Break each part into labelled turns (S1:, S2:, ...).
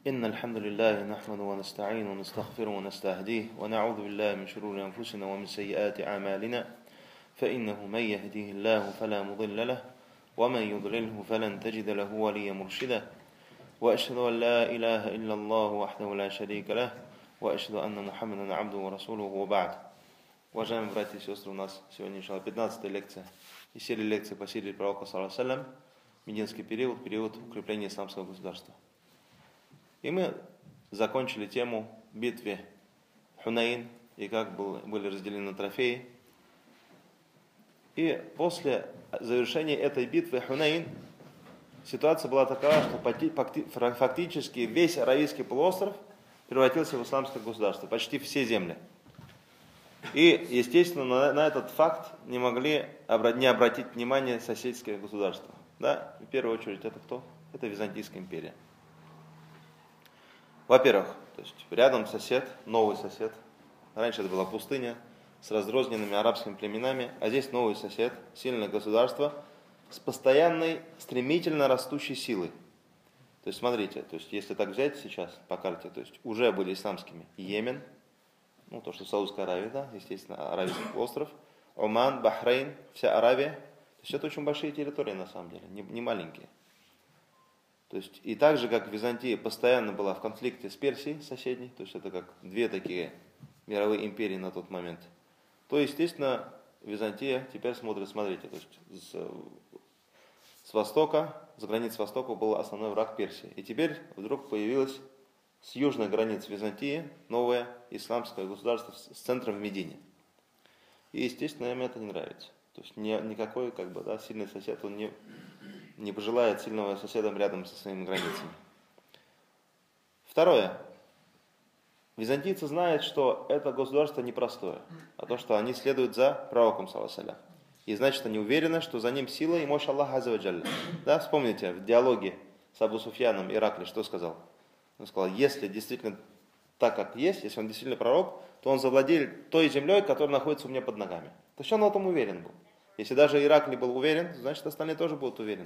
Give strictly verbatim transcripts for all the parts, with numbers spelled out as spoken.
S1: إن الحمد لله نحمده ونستعينه ونستغفره ونستهديه ونعوذ بالله من شرور أنفسنا ومن سيئات أعمالنا فإنه من يهديه الله فلا مضل له ومن يضلله فلن تجد له وليا مرشدا وأشهد أن لا إله إلا الله وحده لا شريك له وأشهد أن محمدا عبده ورسوله وبعد. Уважаемые братья и сестры, у нас сегодня иншалла пятнадцатая лекция из серии лекций по сире пророка саллаллаху алейхи ва саллям, мединский период, период укрепления исламского государства. И мы закончили тему битвы Хунейн и как был, были разделены трофеи. И после завершения этой битвы Хунейн ситуация была такая, что фактически весь Аравийский полуостров превратился в исламское государство, почти все земли. И, естественно, на, на этот факт не могли не обратить внимание соседские государства. Да? В первую очередь это кто? Это Византийская империя. Во-первых, то есть рядом сосед, новый сосед. Раньше это была пустыня с разрозненными арабскими племенами, а здесь новый сосед, сильное государство с постоянной, стремительно растущей силой. То есть смотрите, то есть если так взять сейчас по карте, то есть уже были исламскими Йемен, ну то, что Саудовская Аравия, да, естественно, Аравийский полуостров, Оман, Бахрейн, вся Аравия. То есть это очень большие территории на самом деле, не, не маленькие. То есть и так же, как Византия постоянно была в конфликте с Персией соседней, то есть это как две такие мировые империи на тот момент, то, естественно, Византия теперь смотрит, смотрите, то есть с, с востока, с границ востока был основной враг Персии. И теперь вдруг появилось с южной границ Византии новое исламское государство с центром в Медине. И, естественно, им это не нравится. То есть ни, никакой как бы, да, сильный сосед, он не... не пожелает сильного соседа рядом со своими границами. Второе. Византийцы знают, что это государство непростое, а то, что они следуют за пророком, саллаллаху алейхи ва саллям. И значит, они уверены, что за ним сила и мощь Аллаха азза ва джалля. Да, вспомните, в диалоге с Абу Суфьяном Иракли что сказал? Он сказал, если действительно так, как есть, если он действительно пророк, то он завладеет той землей, которая находится у меня под ногами. То есть он в этом уверен был. Если даже Иракли был уверен, значит остальные тоже будут уверены.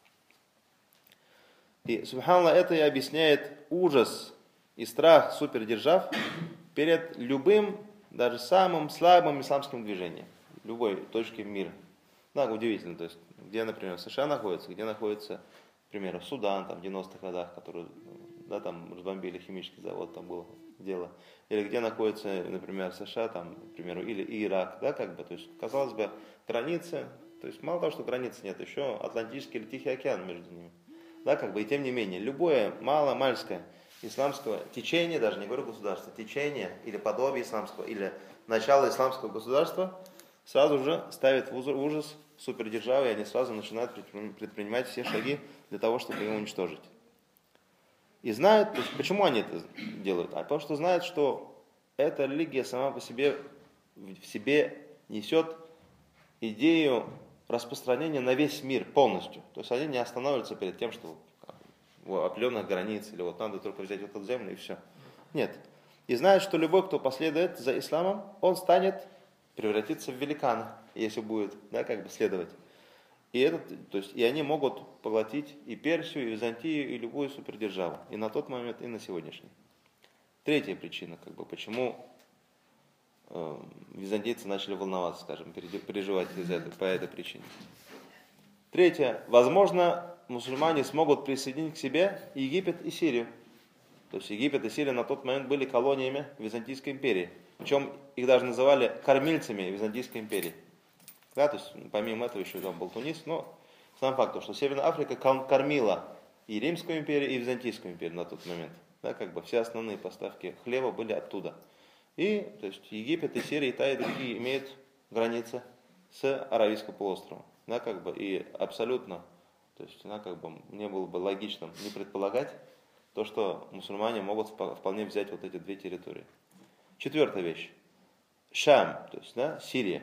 S1: И, субханаллах, это и объясняет ужас и страх супердержав перед любым, даже самым слабым исламским движением, любой точки мира. Да, удивительно, то есть, где, например, США находится, где находится, к примеру, Судан, там, в девяностых годах, который, да, там, разбомбили химический завод, там было дело. Или где находится, например, США, там, к примеру, или Ирак, да, как бы, то есть, казалось бы, границы, то есть, мало того, что границ нет, еще Атлантический или Тихий океан между ними. Да, как бы, и тем не менее, любое маломальское исламского течение, даже не говорю государство, течение или подобие исламского, или начало исламского государства, сразу же ставит в ужас супердержавы, и они сразу начинают предпринимать все шаги для того, чтобы его уничтожить. И знают, то есть, почему они это делают? А потому что знают, что эта религия сама по себе в себе несет идею распространения на весь мир полностью. То есть они не останавливаются перед тем, что у определенных границ, или вот надо только взять вот эту землю и все. Нет. И знают, что любой, кто последует за исламом, он станет превратиться в великана, если будет, да, как бы следовать. И, этот, то есть, и они могут поглотить и Персию, и Византию, и любую супердержаву. И на тот момент, и на сегодняшний. Третья причина, как бы, почему э, византийцы начали волноваться, скажем, переживать из этой, по этой причине. Третье. Возможно, мусульмане смогут присоединить к себе Египет и Сирию. То есть Египет и Сирия на тот момент были колониями Византийской империи. Причем их даже называли кормильцами Византийской империи. Да, то есть помимо этого еще там был Тунис, но сам факт, что Северная Африка кормила и Римскую империю, и Византийскую империю на тот момент. Да, как бы все основные поставки хлеба были оттуда. И то есть Египет и Сирия, и та, и другие имеют границы с Аравийским полуостровом. Да, как бы, и абсолютно, то есть, да, как бы, не было бы логичным не предполагать то, что мусульмане могут вполне взять вот эти две территории. Четвертая вещь. Шам, то есть, да, Сирия.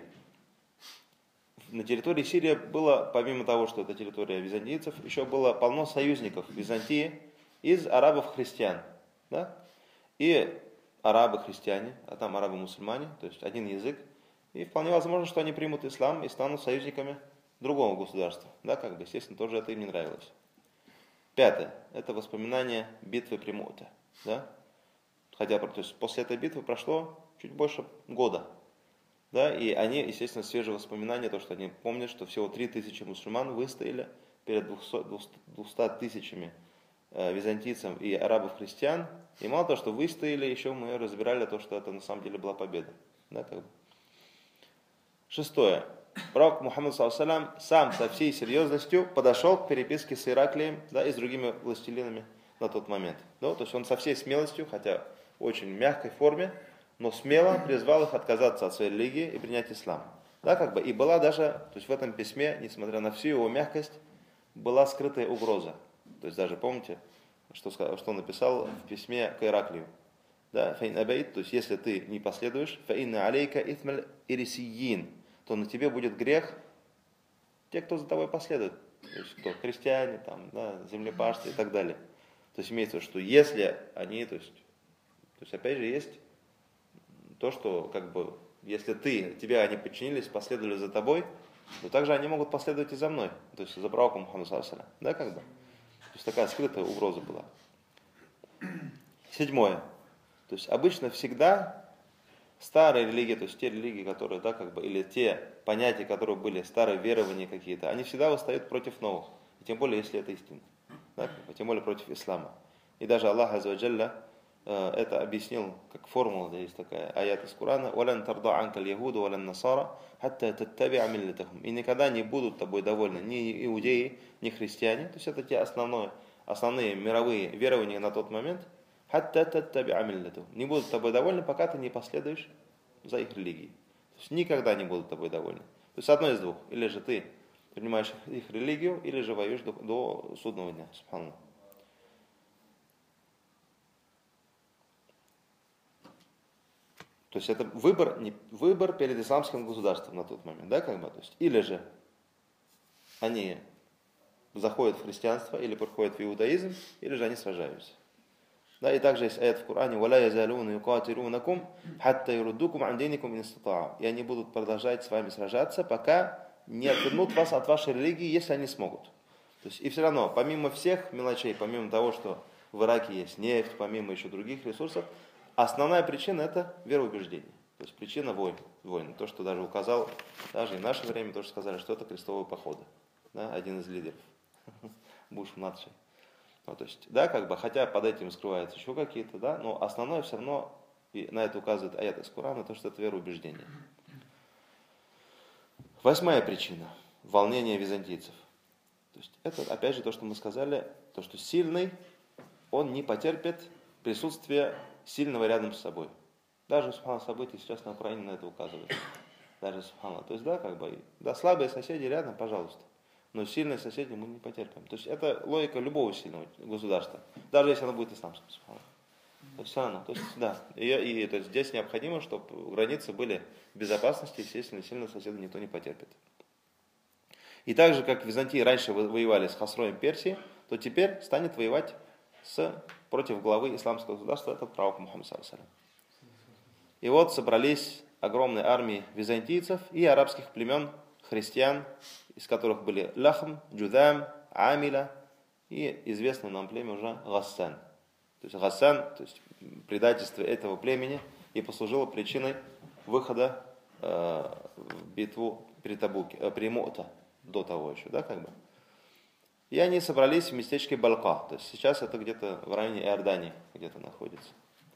S1: На территории Сирии было, помимо того, что это территория византийцев, еще было полно союзников Византии из арабов-христиан. Да? И арабы-христиане, а там арабы-мусульмане, то есть один язык. И вполне возможно, что они примут ислам и станут союзниками другого государства. Да, как бы, естественно, тоже это им не нравилось. Пятое. Это воспоминания битвы при Му'те. Да? Хотя то есть после этой битвы прошло чуть больше года. Да? И они, естественно, свежие воспоминания, то, что они помнят, что всего три тысячи мусульман выстояли перед двумястами тысячами э, византийцев и арабов-христиан. И мало того, что выстояли, еще мы разбирали то, что это на самом деле была победа. Да, как бы. Шестое. Пророк Мухаммад саллаллаху сам со всей серьезностью подошел к переписке с Ираклием, да, и с другими властелинами на тот момент. Да, то есть он со всей смелостью, хотя в очень мягкой форме, но смело призвал их отказаться от своей религии и принять ислам. Да, как бы, и была даже, то есть в этом письме, несмотря на всю его мягкость, была скрытая угроза. То есть даже помните, что, что он написал в письме к Ираклию. Да, фаин абайт, то есть если ты не последуешь, фаинна алейка итмаль ирисиин, то на тебе будет грех те, кто за тобой последует. То есть кто христиане, там, да, землепашцы и так далее. То есть имеется в виду, что если они, то есть, то есть опять же есть то, что как бы, если ты, тебя они подчинились, последовали за тобой, то также они могут последовать и за мной, то есть за пророком Мухаммадом саллаллаху алейхи ва саллям. Да, как бы? То есть такая скрытая угроза была. Седьмое. То есть обычно всегда старые религии, то есть те религии, которые, да, как бы, или те понятия, которые были, старые верования какие-то, они всегда восстают против новых. И тем более, если это истина. Да, как бы, тем более против ислама. И даже Аллах Азза ва Джалля э, это объяснил как формула, да, есть такая аят из Корана: «Валан тарда анка аль-яхуду валан насара, хатта таттаби'a миллатахум». И никогда не будут тобой довольны ни иудеи, ни христиане. То есть это те основные, основные мировые верования на тот момент. «Хатта таттаби'a миллатахум». Не будут тобой довольны, пока ты не последуешь за их религией. То есть никогда не будут тобой довольны. То есть одно из двух. Или же ты принимаешь их религию, или же воюешь до, до судного дня. Субханаллах. То есть это выбор, не, выбор перед исламским государством на тот момент. Да, как бы? То есть, или же они заходят в христианство, или приходят в иудаизм, или же они сражаются. Да, и также есть аят в Коране: «Валя язалуна юкатилунакум хатта юруддукум ан диникум ин истата'у». И они будут продолжать с вами сражаться, пока не отвернут вас от вашей религии, если они смогут. То есть, и все равно, помимо всех мелочей, помимо того, что в Ираке есть нефть, помимо еще других ресурсов, основная причина — это вероубеждение. То есть причина войн. войн. То, что даже указал, даже и в наше время тоже сказали, что это крестовые походы. Да, один из лидеров. Буш-младший. Ну, то есть, да, как бы, хотя под этим скрываются еще какие-то, да, но основное все равно, и на это указывает аят из Корана, то, что это вероубеждение. Восьмая причина – волнение византийцев. То есть, это, опять же, то, что мы сказали, то, что сильный, он не потерпит присутствие сильного рядом с собой. Даже, субханаллах, события сейчас на Украине на это указывают. Даже, субханаллах. То есть, да, как бы, да, слабые соседи рядом, пожалуйста. Но сильные соседи мы не потерпим. То есть это логика любого сильного государства, даже если оно будет исламским. То есть, оно, то есть, да. И, и то есть, здесь необходимо, чтобы границы были в безопасности, естественно, сильные соседи никто не потерпит. И так же, как в Византии раньше воевали с Хосроем Персии, то теперь станет воевать с, против главы исламского государства, это пророк Мухаммад саллаллаху алейхи ва саллям. И вот собрались огромные армии византийцев и арабских племен, христиан, из которых были Лахм, Джудам, Амиля и известное нам племя уже Гассан. То есть Гассан, то есть предательство этого племени, и послужило причиной выхода э, в битву при Табуке, э, при Му'те, до того еще, да, как бы. И они собрались в местечке Балка, то есть сейчас это где-то в районе Иордании, где-то находится.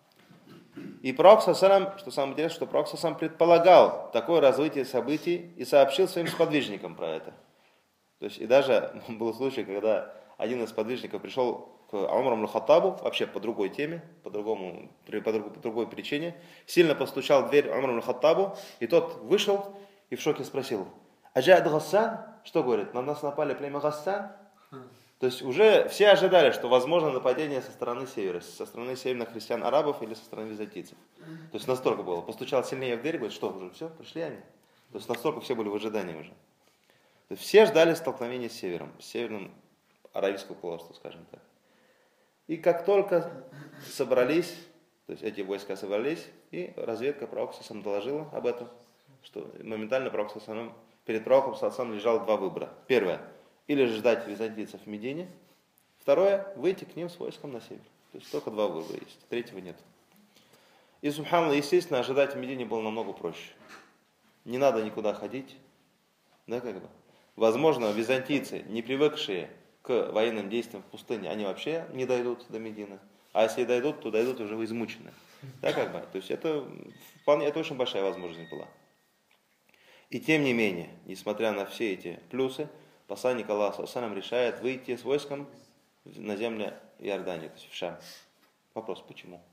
S1: И пророк саллаллаху, что самое интересное, что пророк саллаллаху предполагал такое развитие событий и сообщил своим сподвижникам про это. То есть и даже был случай, когда один из сподвижников пришел к Умару аль-Хаттабу, вообще по другой теме, по, другому, по, другой, по другой причине, сильно постучал в дверь Умару аль-Хаттабу, и тот вышел и в шоке спросил: «Аджад Гассан?» Что говорит? На нас напали племя Гассан? То есть уже все ожидали, что возможно нападение со стороны севера, со стороны северных христиан-арабов или со стороны византийцев. То есть настолько было. Постучал сильнее в дверь, говорит: что, уже все, пришли они? То есть настолько все были в ожидании уже. То есть все ждали столкновения с севером, с северным Аравийского полуострова, скажем так. И как только собрались, то есть эти войска собрались, и разведка пророка саллаллаху доложила об этом, что моментально пророк саллаллаху перед пророком саллаллаху лежало два выбора. Первое: или же ждать византийцев в Медине, Второе, выйти к ним с войском на север. То есть только два выбора есть, третьего нет. И, субханаллах, естественно, ожидать в Медине было намного проще. Не надо никуда ходить. Да, как бы. Возможно, византийцы, не привыкшие к военным действиям в пустыне, они вообще не дойдут до Медины. А если дойдут, то дойдут уже измученные. Да, как бы. То есть это, вполне, это очень большая возможность была. И тем не менее, несмотря на все эти плюсы, посланник Аллаха саллаллаху решает выйти с войском на землю Иордании, то есть в Шам. Вопрос, почему?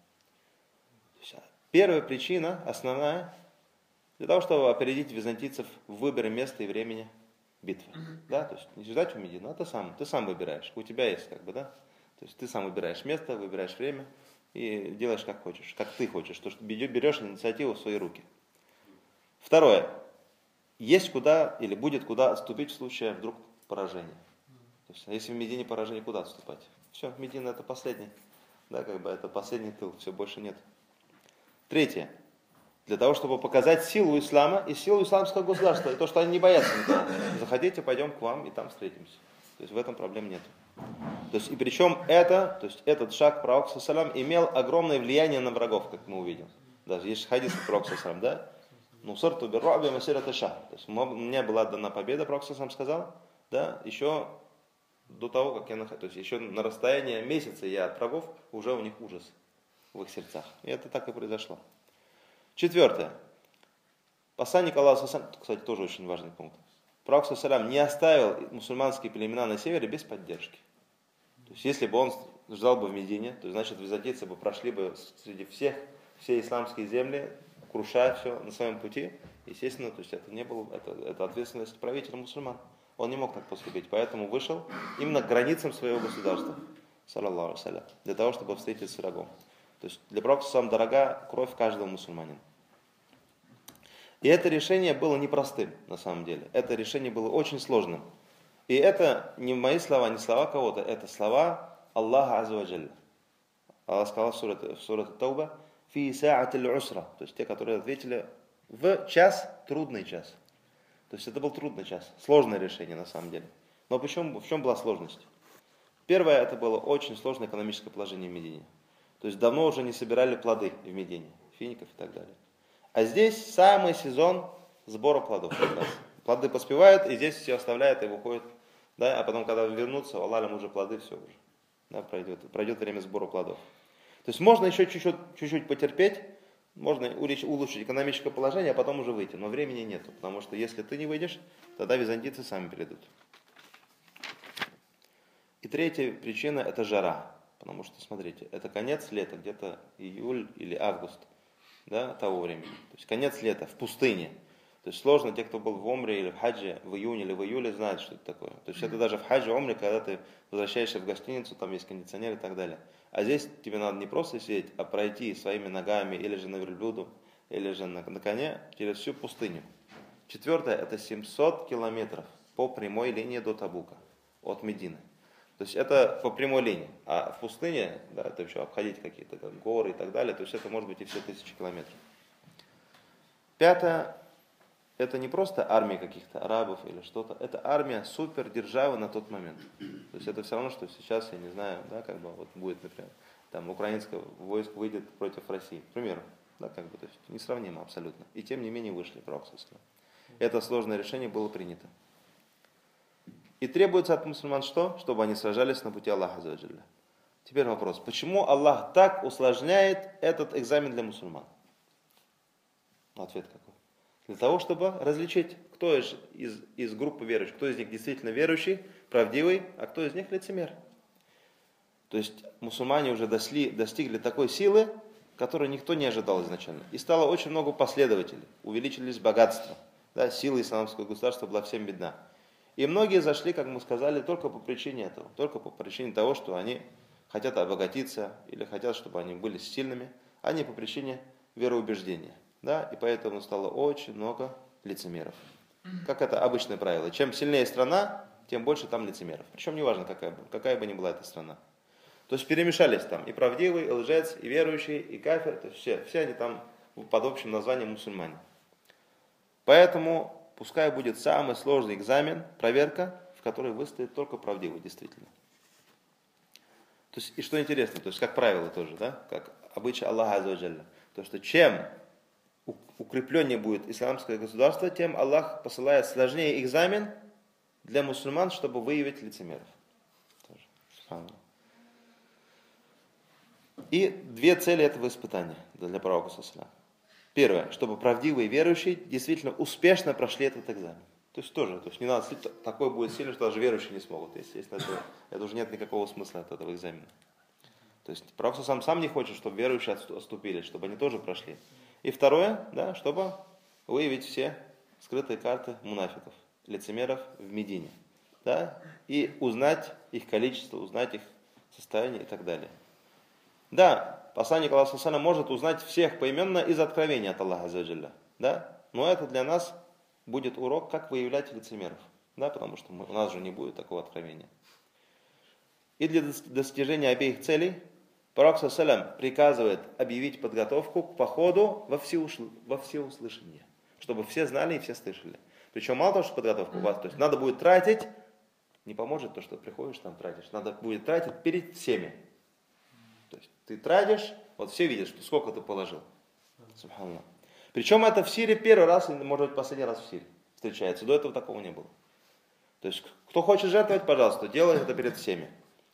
S1: Первая причина, основная, для того, чтобы опередить византийцев в выборе места и времени битвы. Да? То есть не ждать у Медины, а ты сам, ты сам выбираешь. У тебя есть как бы, да? То есть ты сам выбираешь место, выбираешь время и делаешь как хочешь, как ты хочешь. То, что берешь инициативу в свои руки. Второе. Есть куда или будет куда отступить в случае вдруг поражения. То есть, а если в Медине поражение, куда отступать? Все, Медина это последний. Да, как бы это последний тыл, все, больше нет. Третье. Для того, чтобы показать силу ислама и силу исламского государства, и то, что они не боятся никого. Заходите, пойдем к вам и там встретимся. То есть в этом проблем нет. То есть, и причем это, то есть этот шаг пророка саллаллаху алейхи ва саллям имел огромное влияние на врагов, как мы увидим. Даже есть хадис пророка саллаллаху алейхи ва саллям, да? Нусарту бирру'би масирата шахр. То есть мне была дана победа, пророк саллаллаху алейхи ва саллям сказал, да, еще до того, как я нахожусь, то есть еще на расстоянии месяца я от врагов, уже у них ужас в их сердцах. И это так и произошло. Четвертое. Посланник Аллаха, кстати, тоже очень важный пункт. Пророк саллаллаху алейхи ва саллям не оставил мусульманские племена на севере без поддержки. То есть если бы он ждал бы в Медине, то значит византийцы бы прошли бы среди всех, все исламские земли, крушая все на своем пути. Естественно, то есть это не было, это, это ответственность правителя мусульман. Он не мог так поступить, поэтому вышел именно к границам своего государства, саллаллаху алейхи ва саллям, для того, чтобы встретиться с врагом. То есть для пророка саллаллаху алейхи ва саллям дорога кровь каждого мусульманина. И это решение было непростым, на самом деле. Это решение было очень сложным. И это не мои слова, не слова кого-то, это слова Аллаха азза ва джалля. Аллах сказал в суре, в суре Тауба, «Фи са'атил усра», то есть те, которые ответили в час, трудный час. То есть это был трудный час, сложное решение на самом деле. Но почему, в чем была сложность? Первое, это было очень сложное экономическое положение в Медине. То есть давно уже не собирали плоды в Медине, фиников и так далее. А здесь самый сезон сбора плодов. Плоды поспевают, и здесь все оставляют и выходят. Да, а потом, когда вернутся, Аллах уже плоды, все уже. Да, пройдет, пройдет время сбора плодов. То есть можно еще чуть-чуть, чуть-чуть потерпеть, можно улучшить экономическое положение, а потом уже выйти. Но времени нету, потому что если ты не выйдешь, тогда византийцы сами придут. И третья причина – это жара. Потому что, смотрите, это конец лета, где-то июль или август, да, того времени. То есть конец лета, в пустыне. То есть сложно, те, кто был в Умре или в Хаджи в июне или в июле, знают, что это такое. То есть это даже в Хаджи, Умре, когда ты возвращаешься в гостиницу, там есть кондиционер и так далее. А здесь тебе надо не просто сидеть, а пройти своими ногами, или же на верблюду, или же на, на коне, через всю пустыню. Четвертое, это семьсот километров по прямой линии до Табука, от Медины. То есть это по прямой линии. А в пустыне, да, это еще обходить какие-то как, горы и так далее, то есть это может быть и все тысячи километров. Пятое, это не просто армия каких-то арабов или что-то, это армия супердержавы на тот момент. То есть это все равно, что сейчас, я не знаю, да, как бы вот будет, например, там украинское войско выйдет против России, к примеру, да, как бы, то есть несравнимо абсолютно. И тем не менее вышли, пророк саллаллаху алейхи ва саллям. Это сложное решение было принято. И требуется от мусульман что? Чтобы они сражались на пути Аллаха азза ва джалля. Теперь вопрос, почему Аллах так усложняет этот экзамен для мусульман? Ответ какой? Для того, чтобы различить, кто из, из, из группы верующих, кто из них действительно верующий, правдивый, а кто из них лицемер. То есть мусульмане уже досли, достигли такой силы, которую никто не ожидал изначально. И стало очень много последователей, увеличились богатства. Да, сила исламского государства была всем видна. И многие зашли, как мы сказали, только по причине этого, только по причине того, что они хотят обогатиться или хотят, чтобы они были сильными, а не по причине вероубеждения. Да? И поэтому стало очень много лицемеров. Как это обычное правило. Чем сильнее страна, тем больше там лицемеров. Причем неважно, какая бы, какая бы ни была эта страна. То есть перемешались там и правдивый, и лжец, и верующий, и кафир. То есть все, все они там под общим названием мусульмане. Поэтому пускай будет самый сложный экзамен, проверка, в которой выстоит только правдивый, действительно. То есть, и что интересно, то есть, как правило тоже, да, как обычай Аллаха Азза ва Джалля, то, что чем укрепленнее будет исламское государство, тем Аллах посылает сложнее экзамен для мусульман, чтобы выявить лицемеров. Тоже. И две цели этого испытания для пророка саллаллаху. Первое, чтобы правдивые верующие действительно успешно прошли этот экзамен. То есть тоже, то есть не надо, такой будет сильный, что даже верующие не смогут. Естественно, это, это уже нет никакого смысла от этого экзамена. То есть пророк сам, сам не хочет, чтобы верующие отступили, чтобы они тоже прошли. И второе, да, чтобы выявить все скрытые карты мунафиков, лицемеров в Медине. Да, и узнать их количество, узнать их состояние и так далее. Да, посланник Аллаха саллаллаху может узнать всех поименно из откровения от Аллаха азза ва джалля, да, но это для нас будет урок, как выявлять лицемеров, да, потому что мы, у нас же не будет такого откровения. И для достижения обеих целей пророк саллаллаху приказывает объявить подготовку к походу во всеуслышание, во всеуслышание, чтобы все знали и все слышали. Причем мало того, что подготовка у вас, то есть надо будет тратить, не поможет то, что приходишь там тратишь, надо будет тратить перед всеми. То есть ты тратишь, вот все видят, что сколько ты положил. Субханаллах. Причем это в Сирии первый раз, может быть последний раз в Сирии встречается. До этого такого не было. То есть кто хочет жертвовать, пожалуйста, делай это перед всеми.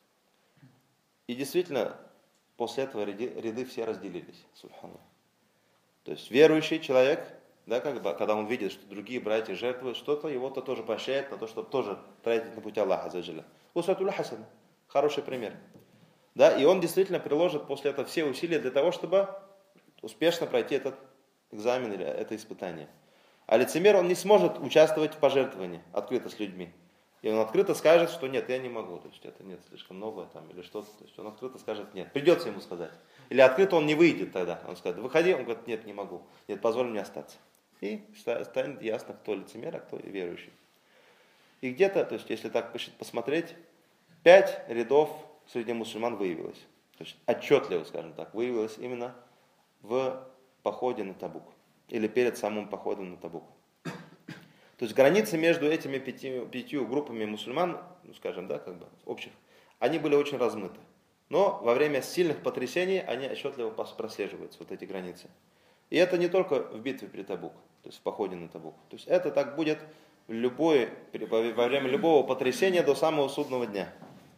S1: И действительно, после этого ряды, ряды все разделились. Субханаллах. То есть верующий человек, да, как бы, когда он видит, что другие братья жертвуют что-то, его-то тоже поощряет на то, чтобы тоже тратить на пути Аллаха азза ва джалля. Усватуль хасан. Хороший пример. Да, и он действительно приложит после этого все усилия для того, чтобы успешно пройти этот экзамен или это испытание. А лицемер, он не сможет участвовать в пожертвовании открыто с людьми. И он открыто скажет, что нет, я не могу, то есть это нет, слишком много там или что-то. То есть он открыто скажет нет, придется ему сказать. Или открыто он не выйдет тогда. Он скажет, выходи, он говорит, нет, не могу, нет, позволь мне остаться. И станет ясно, кто лицемер, а кто верующий. И где-то, то есть если так посмотреть, пять рядов среди мусульман выявилось. То есть отчетливо, скажем так, выявилось именно в походе на Табук. Или перед самым походом на Табук. То есть границы между этими пятью, пятью группами мусульман, ну скажем, да, как бы общих, они были очень размыты. Но во время сильных потрясений они отчетливо прослеживаются, вот эти границы. И это не только в битве при Табук, то есть в походе на Табук. То есть это так будет в любой, во время любого потрясения до самого судного дня.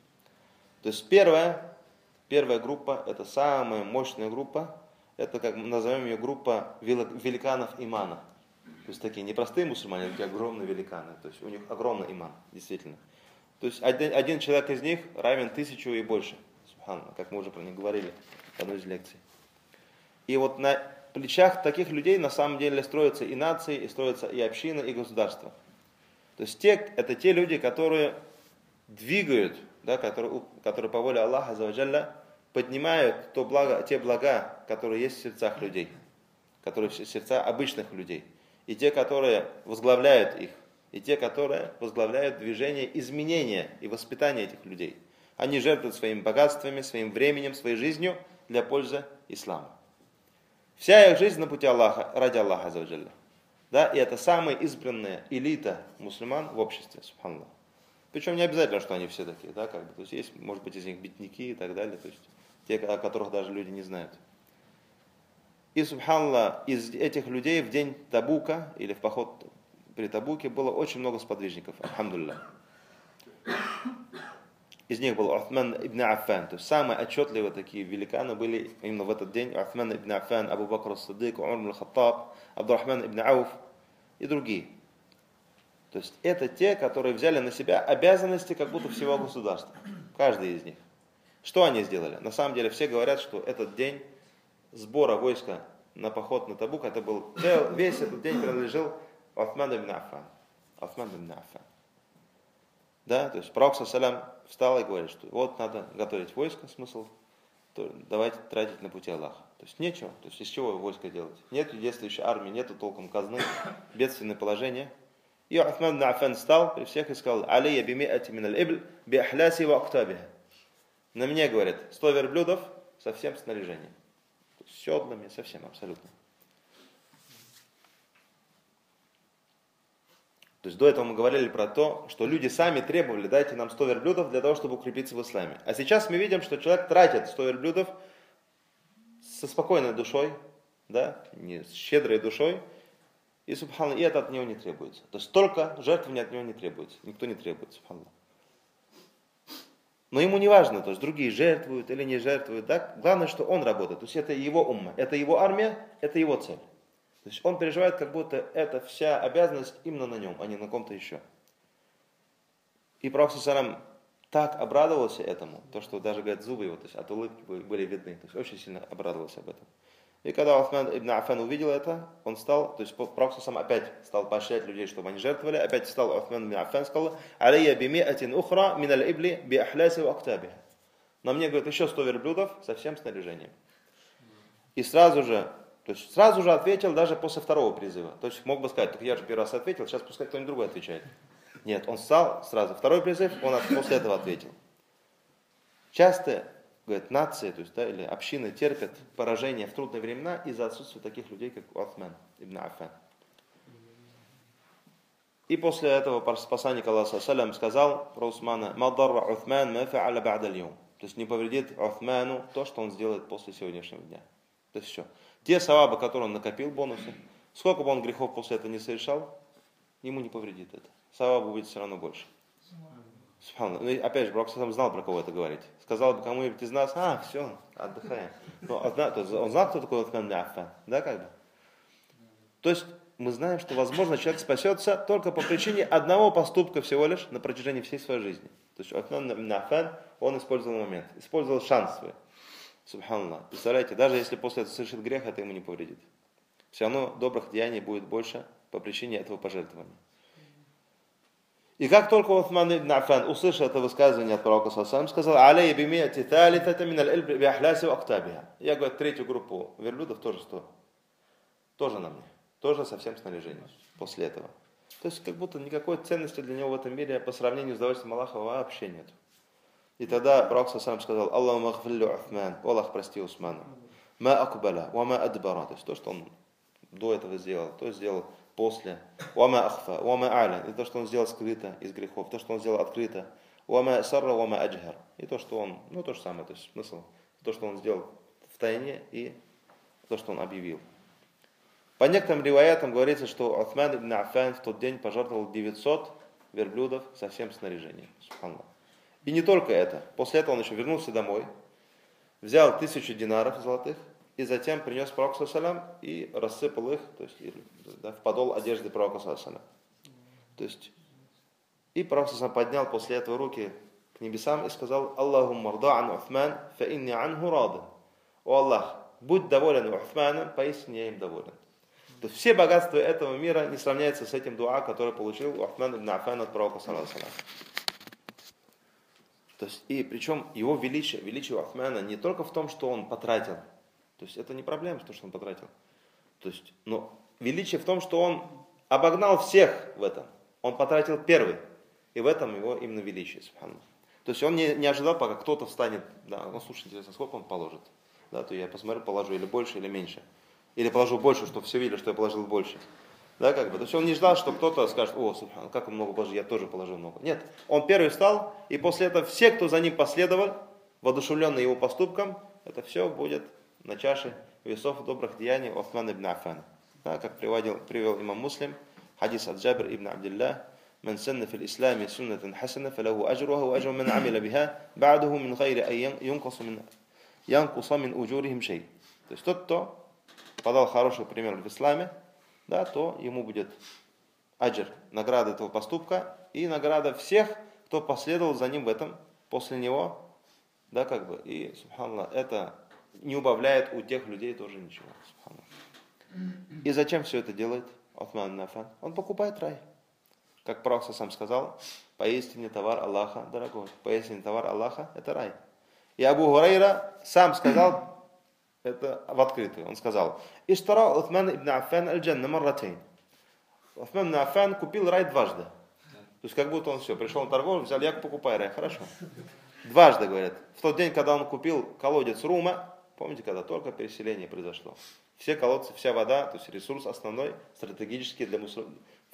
S1: То есть первая, первая группа, это самая мощная группа, это, как мы назовем ее, группа великанов имана. То есть такие непростые мусульмане, такие огромные великаны. То есть у них огромный иман, действительно. То есть один, один человек из них равен тысячу и больше. Субханаллах, как мы уже про них говорили в одной из лекций. И вот на плечах таких людей на самом деле строятся и нации, и строятся и общины, и государства. То есть те, это те люди, которые двигают, да, которые, которые по воле Аллаха азза ва джалля поднимают то благо, те блага, которые есть в сердцах людей, которые в сердца обычных людей, и те, которые возглавляют их, и те, которые возглавляют движение изменения и воспитания этих людей. Они жертвуют своими богатствами, своим временем, своей жизнью для пользы ислама. Вся их жизнь на пути Аллаха, ради Аллаха азза ва джалля. Да, и это самая избранная элита мусульман в обществе, субханаллах. Причем не обязательно, что они все такие, да, как бы. То есть есть, может быть, из них бедняки и так далее, то есть те, о которых даже люди не знают. И, субханаллах, из этих людей в день Табука, или в поход при Табуке, было очень много сподвижников, альхамдулиллах. Из них был Усман ибн Аффан, то есть самые отчетливые такие великаны были именно в этот день. Усман ибн Аффан, Абу Бакр ас-Сиддик, Умар ибн Хаттаб, Абдурахман ибн Ауф и другие. То есть это те, которые взяли на себя обязанности как будто всего государства. Каждый из них. Что они сделали? На самом деле все говорят, что этот день сбора войска на поход на Табук, это был, весь этот день принадлежал Усману ибн Аффан. Усман ибн Аффан. Да, то есть пророк саллаллаху встал и говорит, что вот надо готовить войско, смысл, то давайте тратить на пути Аллаха. То есть нечего, то есть из чего войско делать? Нет действующей армии, нету толком казны, бедственное положение. И Усман ибн Аффан встал при всех и сказал: «Алия бимиати миналь ибл би ахляси ва актабиха». На мне, говорит, сто верблюдов со всем снаряжением. С седлами, совсем, абсолютно. То То есть до этого мы говорили про то, что люди сами требовали, дайте нам сто верблюдов для того, чтобы укрепиться в исламе. А сейчас мы видим, что человек тратит сто верблюдов со спокойной душой, да, не с щедрой душой, и, субханалла, и это от него не требуется. То есть только жертвования от него не требуется. Никто не требует, субханалла. Но ему не важно, то есть другие жертвуют или не жертвуют, да? Главное, что он работает. То есть это его умма, это его армия, это его цель. То есть он переживает, как будто эта вся обязанность именно на нем, а не на ком-то еще. И Пророк саллаллаху так обрадовался этому, то, что даже, говорит, зубы его, то есть от улыбки были видны, то есть очень сильно обрадовался об этом. И когда Усман ибн Аффан увидел это, он стал, то есть Пророк сам опять стал поощрять людей, чтобы они жертвовали, опять встал Усман ибн Аффан и сказал: «Алия бимиатин ухра миналь ибли би ахляси ва актабиха». На мне, говорит, еще сто верблюдов со всем снаряжением. И сразу же, то есть сразу же ответил даже после второго призыва. То есть мог бы сказать: так я же первый раз ответил, сейчас пускай кто-нибудь другой отвечает. Нет, он встал сразу. Второй призыв, он после этого ответил. Часто, говорит, нации, то есть, да, или общины терпят поражение в трудные времена из-за отсутствия таких людей, как Усман ибн Аффан. И после этого посланник Аллаха саллям сказал про Усмана: «Мадарра Усман ма фа'аля ба'да аль-йом». То есть не повредит Усману то, что он сделает после сегодняшнего дня. То есть все. Те савабы, которые он накопил, бонусы, сколько бы он грехов после этого не совершал, ему не повредит это. Саваба будет все равно больше. Ну, и опять же, Пророк сам знал, про кого это говорить. Сказал бы кому-нибудь из нас: а, все, отдыхаем. Но он знал, кто такой Усман ибн Аффан. Да, как бы? То есть мы знаем, что, возможно, человек спасется только по причине одного поступка всего лишь на протяжении всей своей жизни. То есть Усман ибн Аффан, он использовал момент, использовал шанс свой. Субханаллах. Представляете, даже если после этого совершит грех, это ему не повредит. Все равно добрых деяний будет больше по причине этого пожертвования. И как только Усман ибн Аффан услышал это высказывание от Пророка саллаллаху алейхи ва саллям, сказал: «Алей бимиати талитата миналь ильби би ахляси ва актабиха». Я, говорю, третью группу верблюдов тоже сто. Тоже на мне. Тоже со всем снаряжением после этого. То есть как будто никакой ценности для него в этом мире по сравнению с удовольствием Аллаха вообще нет. И тогда Пророк саллаллаху алейхи ва саллям сказал: «Аллаху магфилли Усман». Аллах, прости Усмана. «Ма акбала, ва ма адбара». То есть то, что он до этого сделал, то сделал после. «Вама ахфа, вама а'ля». И то, что он сделал скрыто из грехов, то, что он сделал открыто. «Вама сарра, вама аджхар». И то, что он, ну то же самое, то есть смысл. То, что он сделал в тайне, и то, что он объявил. По некоторым риваятам говорится, что Усман ибн Аффан в тот день пожертвовал девятьсот верблюдов со всем снаряжением. Субханаллах. И не только это. После этого он еще вернулся домой, взял тысячу динаров золотых, и затем принес Пророку саллаллаху алейхи ва саллям и рассыпал их, то есть, да, в подол одежды Пророка саллаллаху алейхи ва саллям. То есть, и Пророк саллаллаху алейхи ва саллям поднял после этого руки к небесам и сказал: «Аллахумма рда ан Усман, фа инни анху радин». О Аллах, будь доволен Усманом, поистине я им доволен. То есть все богатства этого мира не сравняются с этим дуа, который получил Усман ибн Аффан от Пророка саллаллаху алейхи ва саллям. То есть, и причем его величие, величие Усмана не только в том, что он потратил. То есть это не проблема, что он потратил. То есть, но величие в том, что он обогнал всех в этом. Он потратил первый. И в этом его именно величие. Субханаллах. То есть он не, не ожидал, пока кто-то встанет. Да, ну слушай, интересно, сколько он положит? Да, то я посмотрю, положу или больше, или меньше. Или положу больше, чтобы все видели, что я положил больше. Да, как бы. То есть он не ждал, что кто-то скажет: о, субханаллах, как он много положил, я тоже положил много. Нет, он первый встал, и после этого все, кто за ним последовал, воодушевленные его поступком, это все будет на чаше весов добрых деяний Усмана ибн Аффана. Да, как приводил, привел имам Муслим, хадис от Джабир ибн Абдилля: «Ман санна фил исламе суннатан хасана, фалаху аджруха ва аджру ман амиля биха, ба'даху мин гайри ан янкуса мин янкуса мин уджурихим шей». То есть тот, кто подал хороший пример в исламе, да, то ему будет аджр, награда этого поступка, и награда всех, кто последовал за ним в этом после него, да, как бы. И, субханаллах, это не убавляет у тех людей тоже ничего. И зачем все это делает Усман ибн Аффан? Он покупает рай. Как Пророк сам сказал: поистине товар Аллаха дорогой. Поистине товар Аллаха — это рай. И Абу Хурайра сам сказал это в открытую. Он сказал: «Иштара Усман ибн Аффан аль-джанна марратейн». Усман ибн Аффан купил рай дважды. То есть как будто он все, пришел на торговлю, взял: я покупаю рай. Хорошо. Дважды, говорят. В тот день, когда он купил колодец Рума, помните, когда только переселение произошло, все колодцы, вся вода, то есть ресурс основной, стратегический для мусульман,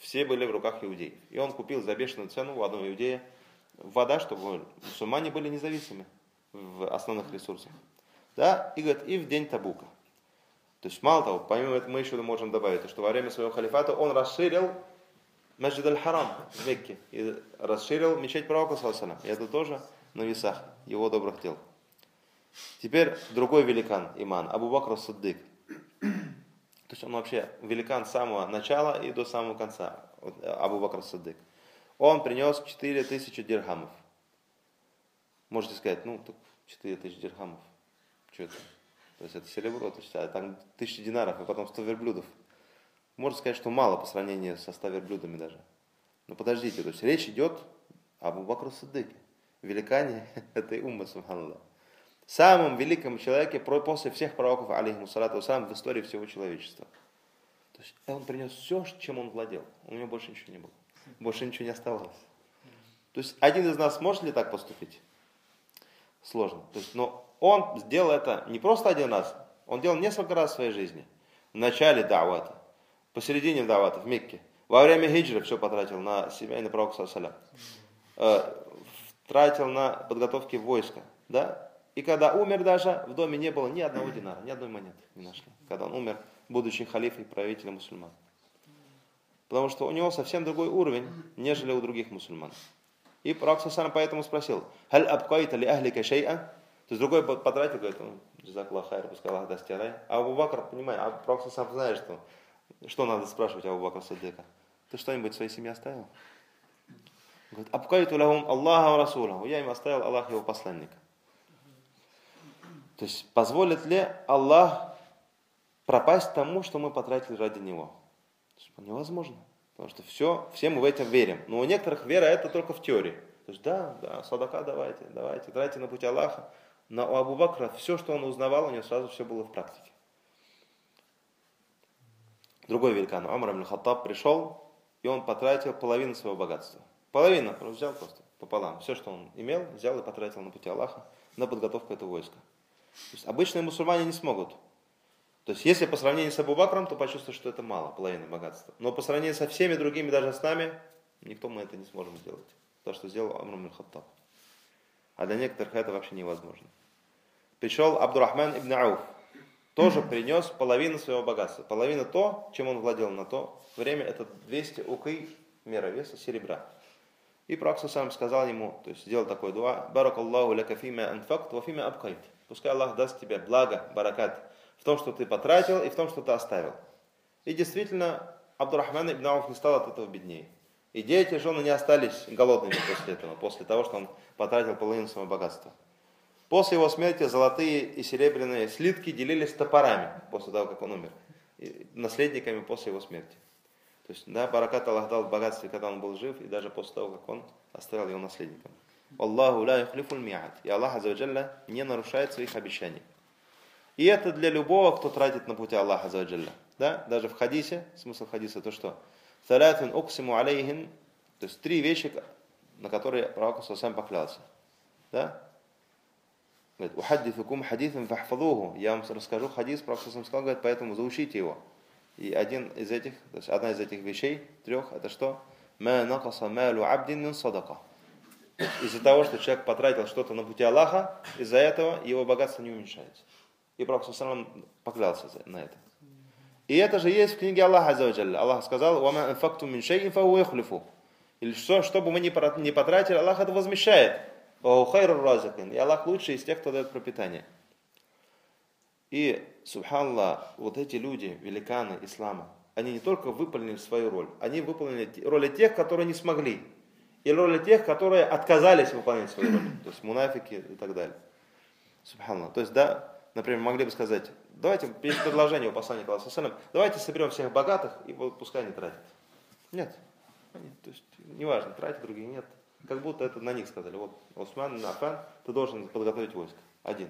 S1: все были в руках иудеев. И он купил за бешеную цену у одного иудея вода, чтобы мусульмане были независимы в основных ресурсах. Да? И говорит, и в день Табука. То есть мало того, помимо этого мы еще можем добавить, что во время своего халифата он расширил Масджид аль-Харам в Мекке и расширил мечеть пророка, саллаллаху алейхи ва саллям. И это тоже на весах его добрых дел. Теперь другой великан, иман, Абу Бакр ас-Сиддик. То есть он вообще великан с самого начала и до самого конца, Абу Бакр ас-Сиддик. Он принес четыре тысячи дирхамов. Можете сказать, ну, четыре тысячи дирхамов. Что это? То есть это серебро, то есть, а там тысяча динаров, и потом сто верблюдов. Можно сказать, что мало по сравнению со ста верблюдами даже. Но подождите, то есть речь идет об Абу Бакр ас-Сиддике, великане этой уммы, субханаллах. Самым великим человеке после всех пророков, алейхиму салату вассалам, в истории всего человечества. То есть он принес все, чем он владел. У него больше ничего не было. Больше ничего не оставалось. То есть один из нас может ли так поступить? Сложно. То есть, но он сделал это не просто один раз, он делал несколько раз в своей жизни. В начале давата, посередине давата, в Мекке. Во время хиджры все потратил на себя и на пророка, саллаллаху алейхи ва саллям. Тратил на подготовки войска. Да? И когда умер даже, в доме не было ни одного динара, ни одной монеты не нашли. Когда он умер, будучи халифой, правителем мусульман. Потому что у него совсем другой уровень, нежели у других мусульман. И пророк саллаллаху алейхи ва саллям поэтому спросил: «Халь абкайта ли ахлика шей'ан?» То есть другой потратил, говорит, ну, джазакаллаху хайр, пускай Аллах даст тебе рай. А Абу Бакр, понимаешь, а пророк саллаллаху алейхи ва саллям знает, что, что надо спрашивать Абу Бакра Сиддика. Ты что-нибудь своей семье оставил? Говорит, абкайту лахум Аллаха ва расулаху. Я им оставил Аллах и его посланника. То есть позволит ли Аллах пропасть тому, что мы потратили ради него? Невозможно. Потому что все, все мы в этом верим. Но у некоторых вера это только в теории. То есть да, да, садака давайте, давайте, тратьте на пути Аллаха. Но у Абу Бакра все, что он узнавал, у него сразу все было в практике. Другой великан, Умар ибн Хаттаб, пришел, и он потратил половину своего богатства. Половину, он взял просто пополам. Все, что он имел, взял и потратил на пути Аллаха, на подготовку этого войска. То есть обычные мусульмане не смогут. То есть если по сравнению с Абу Бакром, то почувствуешь, что это мало, половины богатства. Но по сравнению со всеми другими, даже с нами, никто мы это не сможем сделать. То, что сделал Умар ибн Хаттаб. А для некоторых это вообще невозможно. Пришел Абдурахман ибн Ауф. Тоже принес половину своего богатства. Половина то, чем он владел на то время, это двести укий мера веса серебра. И пророк сам сказал ему, то есть сделал такой дуа: «Баракаллаху ляка фима анфакт ва фима абкайт». Пускай Аллах даст тебе благо, баракат, в том, что ты потратил, и в том, что ты оставил. И действительно, Абдурахман ибн Ауф не стал от этого беднее. И дети, жены не остались голодными после этого, после того, что он потратил половину своего богатства. После его смерти золотые и серебряные слитки делились топорами, после того, как он умер, и наследниками после его смерти. То есть, да, баракат Аллах дал в богатстве, когда он был жив, и даже после того, как он оставил его наследником. Аллаху ла юхлифуль ми'ад. И Аллах азза ва джалля не нарушает своих обещаний. И это для любого, кто тратит на пути Аллаха азза ва джалля. Да? Даже в хадисе, смысл хадиса то что? Салатун уксиму алейхин, то есть три вещи, на которые пророк сам поклялся. Да? Говорит, ухаддифукум хадифан фахфадуху. Я вам расскажу хадис, пророк сам сказал, говорит, поэтому заучите его. И один из этих, то есть одна из этих вещей, трех, это что? Ма накаса малу абдин мин садака. Из-за того, что человек потратил что-то на пути Аллаха, из-за этого его богатство не уменьшается. И пророк сам поклялся на это. И это же есть в книге Аллаха азза ва джалля. Аллах сказал: «Вама анфактум мин шейин фахуа юхлифу». Или что, что бы мы ни потратили, Аллах это возмещает. Ва хайру разикин. И Аллах лучший из тех, кто дает пропитание. И, субханаллах, вот эти люди, великаны ислама, они не только выполнили свою роль, они выполнили роли тех, которые не смогли. И роли тех, которые отказались выполнять свою роль. То есть мунафики и так далее. Субханаллах. То есть, да, например, могли бы сказать: давайте, есть предложение у посланника Аллаха, давайте соберем всех богатых и вот пускай они тратят. Нет. Нет. То есть, неважно, тратят, другие нет. Как будто это на них сказали: вот, Усман ибн Аффан, ты должен подготовить войско. Один.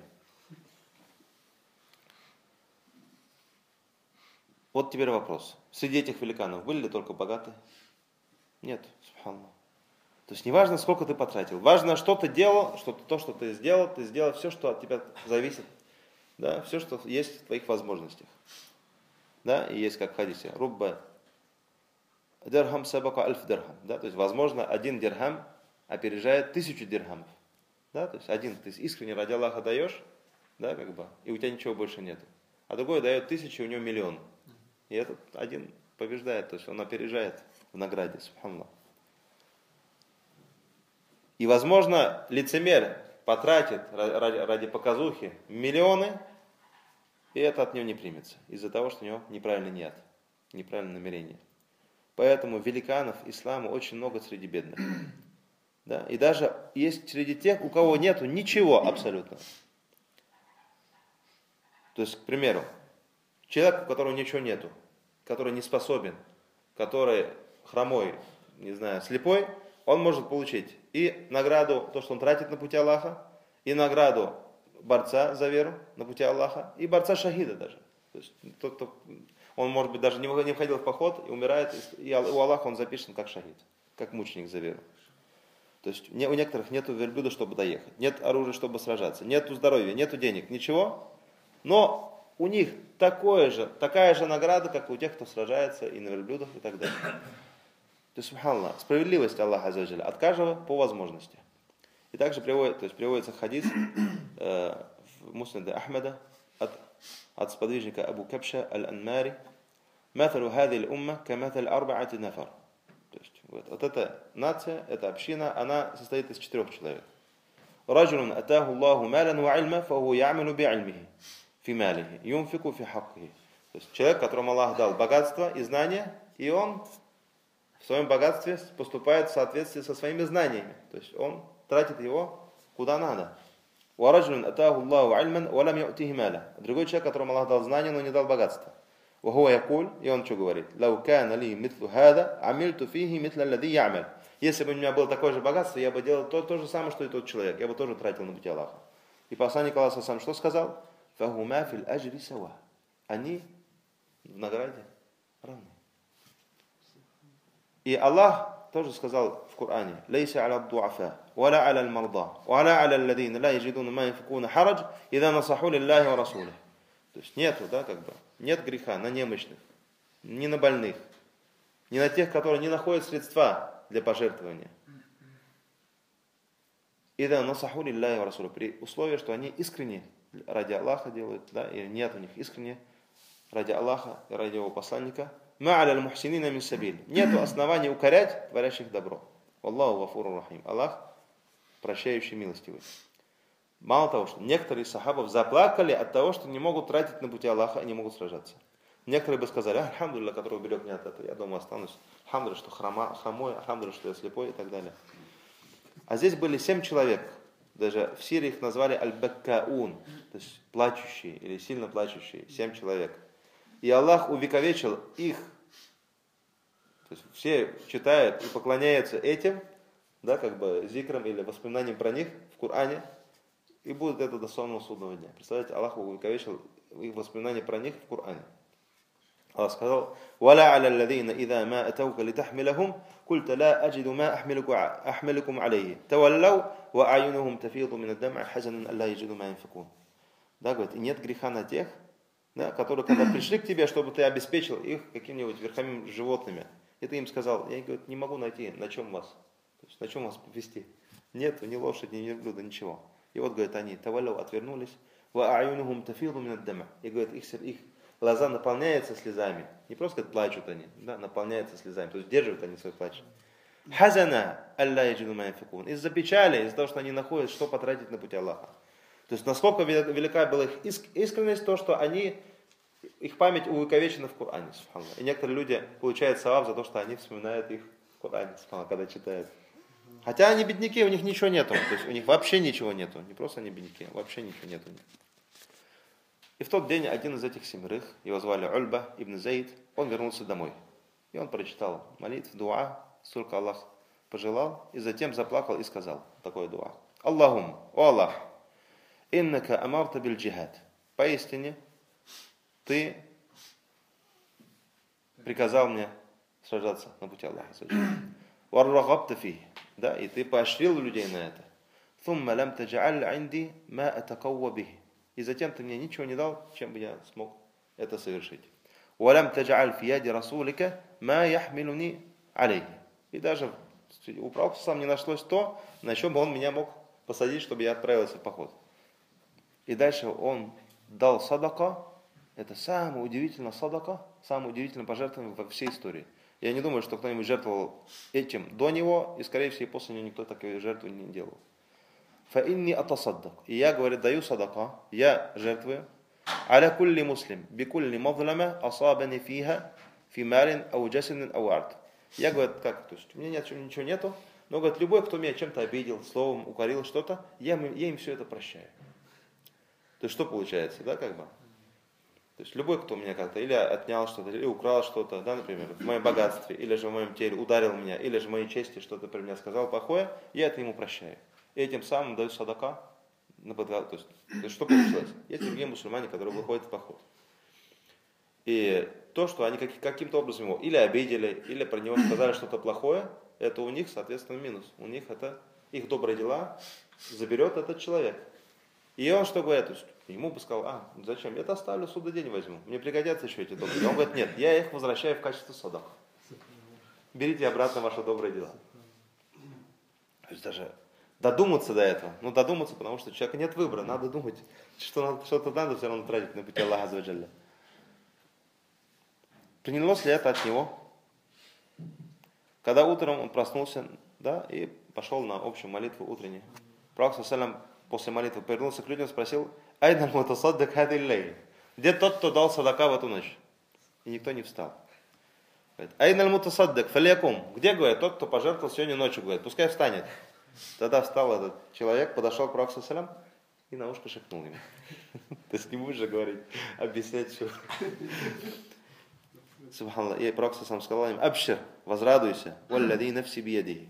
S1: Вот теперь вопрос. Среди этих великанов были ли только богатые? Нет, субханаллах. То есть не важно, сколько ты потратил. Важно, что ты делал, что то, что ты сделал, ты сделал все, что от тебя зависит. Да, все, что есть в твоих возможностях. Да, и есть как в хадисе. Рубба дирхам сабака альф дирхам. Да? То есть, возможно, один дирхам опережает тысячу дирхамов. Да? То есть, один ты искренне ради Аллаха даешь, да, как бы, и у тебя ничего больше нет. А другой дает тысячу, у него миллион. И этот один побеждает, то есть он опережает в награде, субханаллах. И, возможно, лицемер потратит ради, ради показухи миллионы, и это от него не примется, из-за того, что у него неправильный ният, неправильное намерение. Поэтому великанов ислама очень много среди бедных. Да? И даже есть среди тех, у кого нету ничего абсолютно. То есть, к примеру, человек, у которого ничего нету, который не способен, который хромой, не знаю, слепой, он может получить и награду, то, что он тратит на пути Аллаха, и награду борца за веру на пути Аллаха, и борца шахида даже. То есть, тот, кто, он, может быть, даже не входил в поход и умирает, и у Аллаха он записан как шахид, как мученик за веру. То есть у некоторых нет верблюда, чтобы доехать, нет оружия, чтобы сражаться, нет здоровья, нет денег, ничего, но у них такое же, такая же награда, как у тех, кто сражается и на верблюдах и так далее. То есть, субханаллах, справедливость Аллаха азза от каждого по возможности. И также приводит, то есть, приводится хадис э, в Муснаде Ахмеда от, от сподвижника Абу Кабша аль-Анмари: «Маталу хадиль умма каматаль арбаати нафар». То есть, вот, вот эта нация, эта община, она состоит из четырех человек. «Раджулун атаху Аллаху малян ва ильма, фаху я'малу би'ильмихи, фи малихи, юнфику фи хаккихи». То есть, человек, которому Аллах дал богатство и знания, и он в своем богатстве поступает в соответствии со своими знаниями. То есть он тратит его куда надо. Другой человек, которому Аллах дал знания, но не дал богатства. И он что говорит? Если бы у меня было такое же богатство, я бы делал то, то же самое, что и тот человек. Я бы тоже тратил на пути Аллаха. И посланник Аллаха сам что сказал? Они в награде равны. И Аллах тоже сказал в Коране: «Лейса аля дуафа, валя аля аль-марда, валя аля алладина ла яджидуна ма янфикуна харадж, ида насаху лиллахи ва расулих». То есть нету, да, как бы, нет греха на немощных, ни на больных, ни на тех, которые не находят средства для пожертвования. Ида насаху лиллахи ва расулих, при условии, что они искренне ради Аллаха делают, да, и нет у них искренне ради Аллаха и ради его посланника. Нету оснований укорять творящих добро. Аллаху гафуру рахим. Аллах прощающий, милостивый. Мало того, что некоторые сахабов заплакали от того, что не могут тратить на пути Аллаха и не могут сражаться. Некоторые бы сказали: «Альхамдулилля, который уберег меня от этого, я дома останусь. Альхамдулилля, что хрома, хромой, альхамдулилля, что я слепой» и так далее. А здесь были семь человек. Даже в Сирии их назвали аль-баккаун, то есть плачущие или сильно плачущие. Семь человек. И Аллах увековечил их, то есть все читают и поклоняются этим, да, как бы зикром или воспоминанием про них в Коране, и будет это до самого судного дня. Представляете, Аллах увековечил их воспоминания про них в Коране. Аллах сказал: «Валя аля алладина ида ма атаука литахмилахум, культа ла аджиду ма ахмилукум алейхи, таваллау ва аюнухум тафиду мин ад-дам'и хазанан алла яджиду ма янфикун». Да, говорит, и нет греха на тех, да, которые когда пришли к тебе, чтобы ты обеспечил их какими-нибудь верховыми животными, и ты им сказал: я, говорит, не могу найти, на чем вас, то есть на чем вас повезти. Нету ни лошади, ни верблюда, ничего. И вот, говорит, они таваллау, отвернулись, ва аюнухум тафиду мин ад-дам'и, и говорит, их, их глаза наполняются слезами. Не просто как плачут они, да, наполняются слезами, то есть держат они свой плач. Хазана алла яджиду ма янфикун. Из-за печали, из-за того, что они находят, что потратить на пути Аллаха. То есть насколько велика была их искренность, то, что они, их память увековечена в Коране. И некоторые люди получают саваб за то, что они вспоминают их в Коране, когда читают. Хотя они бедняки, у них ничего нету. То есть у них вообще ничего нету. Не просто они бедняки, вообще ничего нету. И в тот день один из этих семерых, его звали Ульба ибн Заид, он вернулся домой. И он прочитал молитв, дуа, сколько Аллах пожелал, и затем заплакал и сказал такое дуа: «Аллахум, о Аллах, иннака амарта биль джихад». Поистине, ты приказал мне сражаться на пути Аллаха. «Варрагабта фи», да, и ты поощрил людей на это. «Thumma лам тадж'аль инди ма атакавва бихи». И затем ты мне ничего не дал, чем бы я смог это совершить. «Валам тадж'аль фи яди расулика ма яхмилуни алейхи. И даже у пророка сам не нашлось то, на чем бы он меня мог посадить, чтобы я отправился в поход. И дальше он дал садака. Это самое удивительное садака, самое удивительное пожертвование во всей истории. Я не думаю, что кто-нибудь жертвовал этим до него, и, скорее всего, после него никто такой жертвы не делал. فَإِنِّي أَتَصَدَّقُ. И я, говорит, даю садака, я жертвую. عَلَى كُلِّ مُسْلِمٍ بِكُلِّ مَظْلَمَةٍ أَصَابَنِي فِيهَا فِي مَالٍ أَوْ جَسَدٍ أَوْ عَرْضٍ. Я, говорит, как, то есть у меня нет, ничего нету, но, говорит, любой, кто меня чем-то обидел, словом, укорил что-то, я, я им все это прощаю. То есть что получается, да, как бы? То есть любой, кто меня как-то или отнял что-то, или украл что-то, да, например, в моем богатстве, или же в моем теле ударил меня, или же в моей чести что-то про меня сказал плохое, я это ему прощаю. И этим самым даю садака. То есть, то есть что получилось? Есть другие мусульмане, которые выходят в поход. И то, что они каким-то образом его или обидели, или про него сказали что-то плохое, это у них, соответственно, минус. У них это, их добрые дела заберет этот человек. И он что говорит? То есть, ему бы сказал, а, зачем? Я это оставлю, судный день возьму. Мне пригодятся еще эти добрые дела. Он говорит, нет, я их возвращаю в качестве садака. Берите обратно ваши добрые дела. То есть даже додуматься до этого. Ну, додуматься, потому что у человека нет выбора. Надо думать, что надо, что-то надо все равно тратить на пути Аллаха азза ва джалля. Принялось ли это от него? Когда утром он проснулся, да, и пошел на общую молитву утреннюю. Пророк саллаллаху после молитвы повернулся к людям и спросил, «Айна мутасаддак хади лейль?» Где тот, кто дал садака в эту ночь? И никто не встал. «Айна мутасаддак фалякум?» Где, говорит, тот, кто пожертвовал сегодня ночью, говорит, пускай встанет. Тогда встал этот человек, подошел к пророку саллаллаху и на ушко шепнул ему. То есть не будешь же говорить, объяснять все. Субханаллах. И пророк саллаллаху сказал им, «Абшир, возрадуйся, валлади нафси биядихи.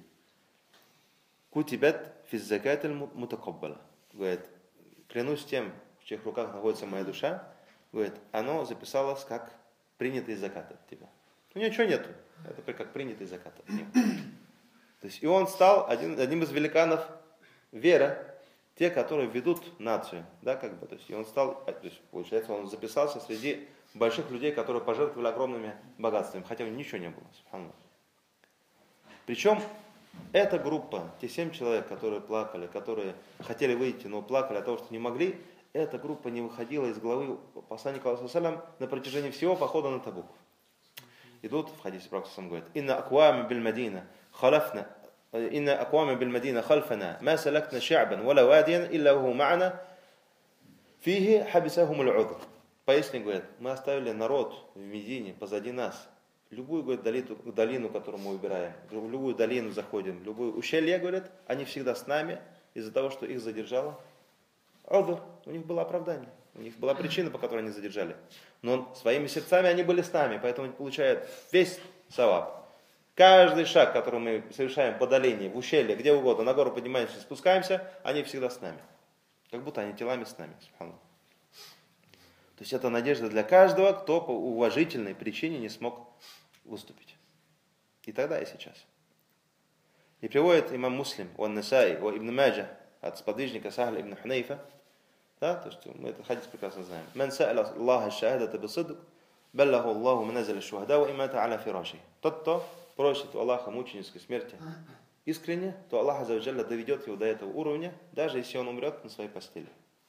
S1: Кутибат физ закат аль-мутакаббала». Говорит, клянусь тем, в чьих руках находится моя душа, говорит, оно записалось как принятый закат от тебя. У него ничего нету. Это как принятый закат от него. То есть, и он стал один, одним из великанов веры, те, которые ведут нацию. Да, как бы, то есть, и он стал, то есть, получается, он записался среди больших людей, которые пожертвовали огромными богатствами, хотя у них ничего не было. Субханаллах. Причем эта группа, те семь человек, которые плакали, которые хотели выйти, но плакали от того, что не могли, эта группа не выходила из главы посланника Аллаха саллаллаху алейхи ва саллям на протяжении всего похода на Табук. Идут в хадисе пророк говорит, «Инна аквами биль Мадина халафна, инна аквами биль Мадина хальфана, ма салакна ша'бан, вала вадиян, илля ваху ма'ана, фихи хабисахум аль-удр». Поясни, говорит, мы оставили народ в Медине позади нас. Любую, говорит, долину, долину, которую мы выбираем, в любую долину заходим, в любую ущелье, говорит, они всегда с нами из-за того, что их задержало. Удр, у них было оправдание, у них была причина, по которой они задержали. Но своими сердцами они были с нами, поэтому они получают весь саваб. Каждый шаг, который мы совершаем по долине, в ущелье, где угодно, на гору поднимаемся, спускаемся, они всегда с нами. Как будто они телами с нами. Субханаллах. То есть это надежда для каждого, кто по уважительной причине не смог выступить. И тогда, и сейчас. И приводит имам Муслим, он Насаи, о Ибн Маджа, от сподвижника Сахля ибн Хунейфа. Да, то есть мы этот хадис прекрасно знаем. «Ман са'аля Аллаха аш-шахадата би-сидq, баллаху Аллаху маназиль аш-шухада ва имата аля фираши». Тот, кто просит у Аллаха мученической смерти искренне, то Аллах азза ва джалля доведет его до этого уровня, даже если он умрет на своей постели.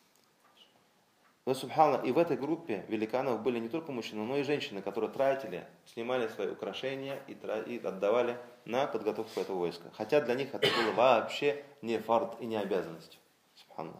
S1: Но, субханаллах, и в этой группе великанов были не только мужчины, но и женщины, которые тратили, снимали свои украшения и, и отдавали на подготовку этого войска. Хотя для них это было вообще не фард и не обязанность. Субханаллах.